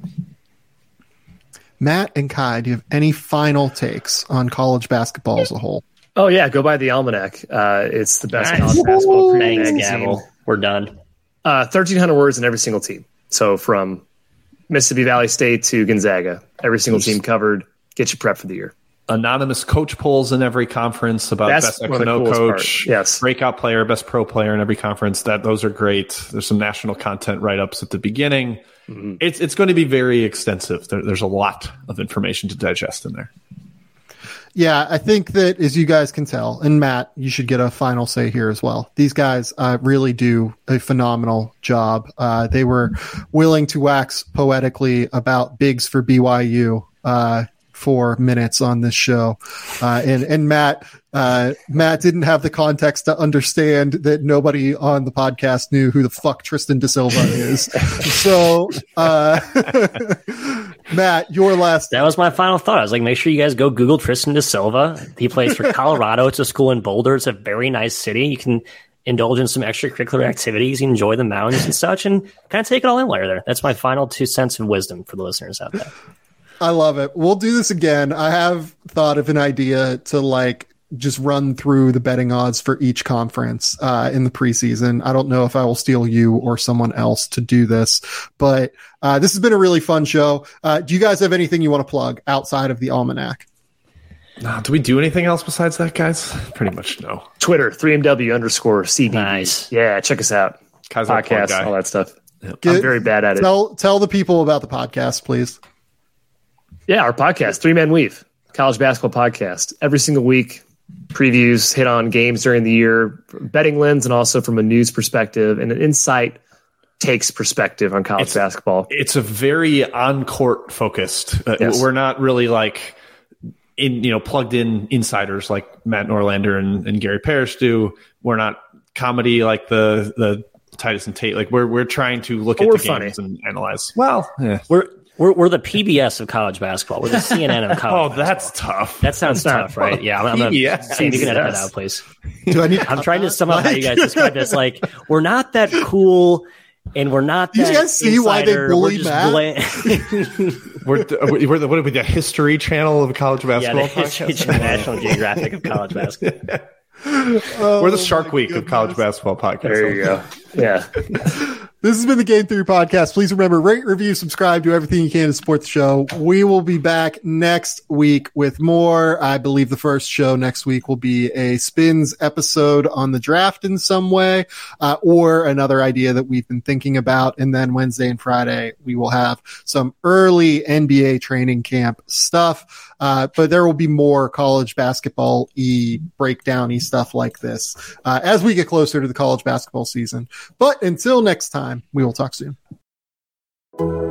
Matt and Kai, do you have any final takes on college basketball as a whole? Oh yeah, go buy the Almanac. Uh, it's the best nice. college basketball Thanks, magazine. We're done. Uh, thirteen hundred words in every single team. So from Mississippi Valley State to Gonzaga, every single team covered. Get you prepped for the year. Anonymous coach polls in every conference about That's best X and O coach, yes. breakout player, best pro player in every conference. That those are great. There's some national content write-ups at the beginning. Mm-hmm. It's it's going to be very extensive. There, there's a lot of information to digest in there. Yeah, I think that, as you guys can tell, and Matt, you should get a final say here as well. These guys uh, really do a phenomenal job. Uh, they were willing to wax poetically about bigs for B Y U uh, for minutes on this show. Uh, and, and Matt, uh, Matt didn't have the context to understand that nobody on the podcast knew who the fuck Tristan Da Silva is. So, uh, Matt, your last. That was my final thought. I was like, make sure you guys go Google Tristan Da Silva. He plays for Colorado. It's a school in Boulder. It's a very nice city. You can indulge in some extracurricular activities, enjoy the mountains and such, and kind of take it all in while you're there. That's my final two cents of wisdom for the listeners out there. I love it. We'll do this again. I have thought of an idea to like just run through the betting odds for each conference uh, in the preseason. I don't know if I will steal you or someone else to do this, but uh, this has been a really fun show. Uh, do you guys have anything you want to plug outside of the Almanac? No, do we do anything else besides that, guys? Pretty much no. Twitter, three M W underscore C B. Nice. Yeah, check us out. Kai's podcast, all that stuff. Yep. I'm very bad at tell, it. Tell the people about the podcast, please. Yeah, our podcast, Three Man Weave, college basketball podcast. Every single week, previews, hit on games during the year, betting lens, and also from a news perspective and an insight takes perspective on college it's, basketball. It's a very on-court focused. Uh, yes. We're not really like in you know plugged in insiders like Matt Norlander and, and Gary Parrish do. We're not comedy like the the Titus and Tate. Like we're we're trying to look but at the funny. games and analyze. Well, yeah. we're. We're, we're the P B S of college basketball. We're the C N N of college. Oh, that's basketball. tough. That sounds tough, right? Yeah, I'm, I'm gonna, Sam, you can edit that out, please. Do I need, I'm trying to sum up how you guys describe this. Like, we're not that cool, and we're not. Do that you guys see insider. why they bully we're Matt? Bla- we're the, we're the what are we, the History Channel of college basketball? Yeah, the History Channel, National Geographic of college basketball. Oh, we're the Shark Week goodness. of college basketball podcast. There you go. Yeah. This has been the Game Theory Podcast. Please remember, rate, review, subscribe, do everything you can to support the show. We will be back next week with more. I believe the first show next week will be a Spins episode on the draft in some way, uh, or another idea that we've been thinking about. And then Wednesday and Friday, we will have some early N B A training camp stuff. Uh, but there will be more college basketball-y, breakdown-y stuff like this uh, as we get closer to the college basketball season. But until next time, we will talk soon.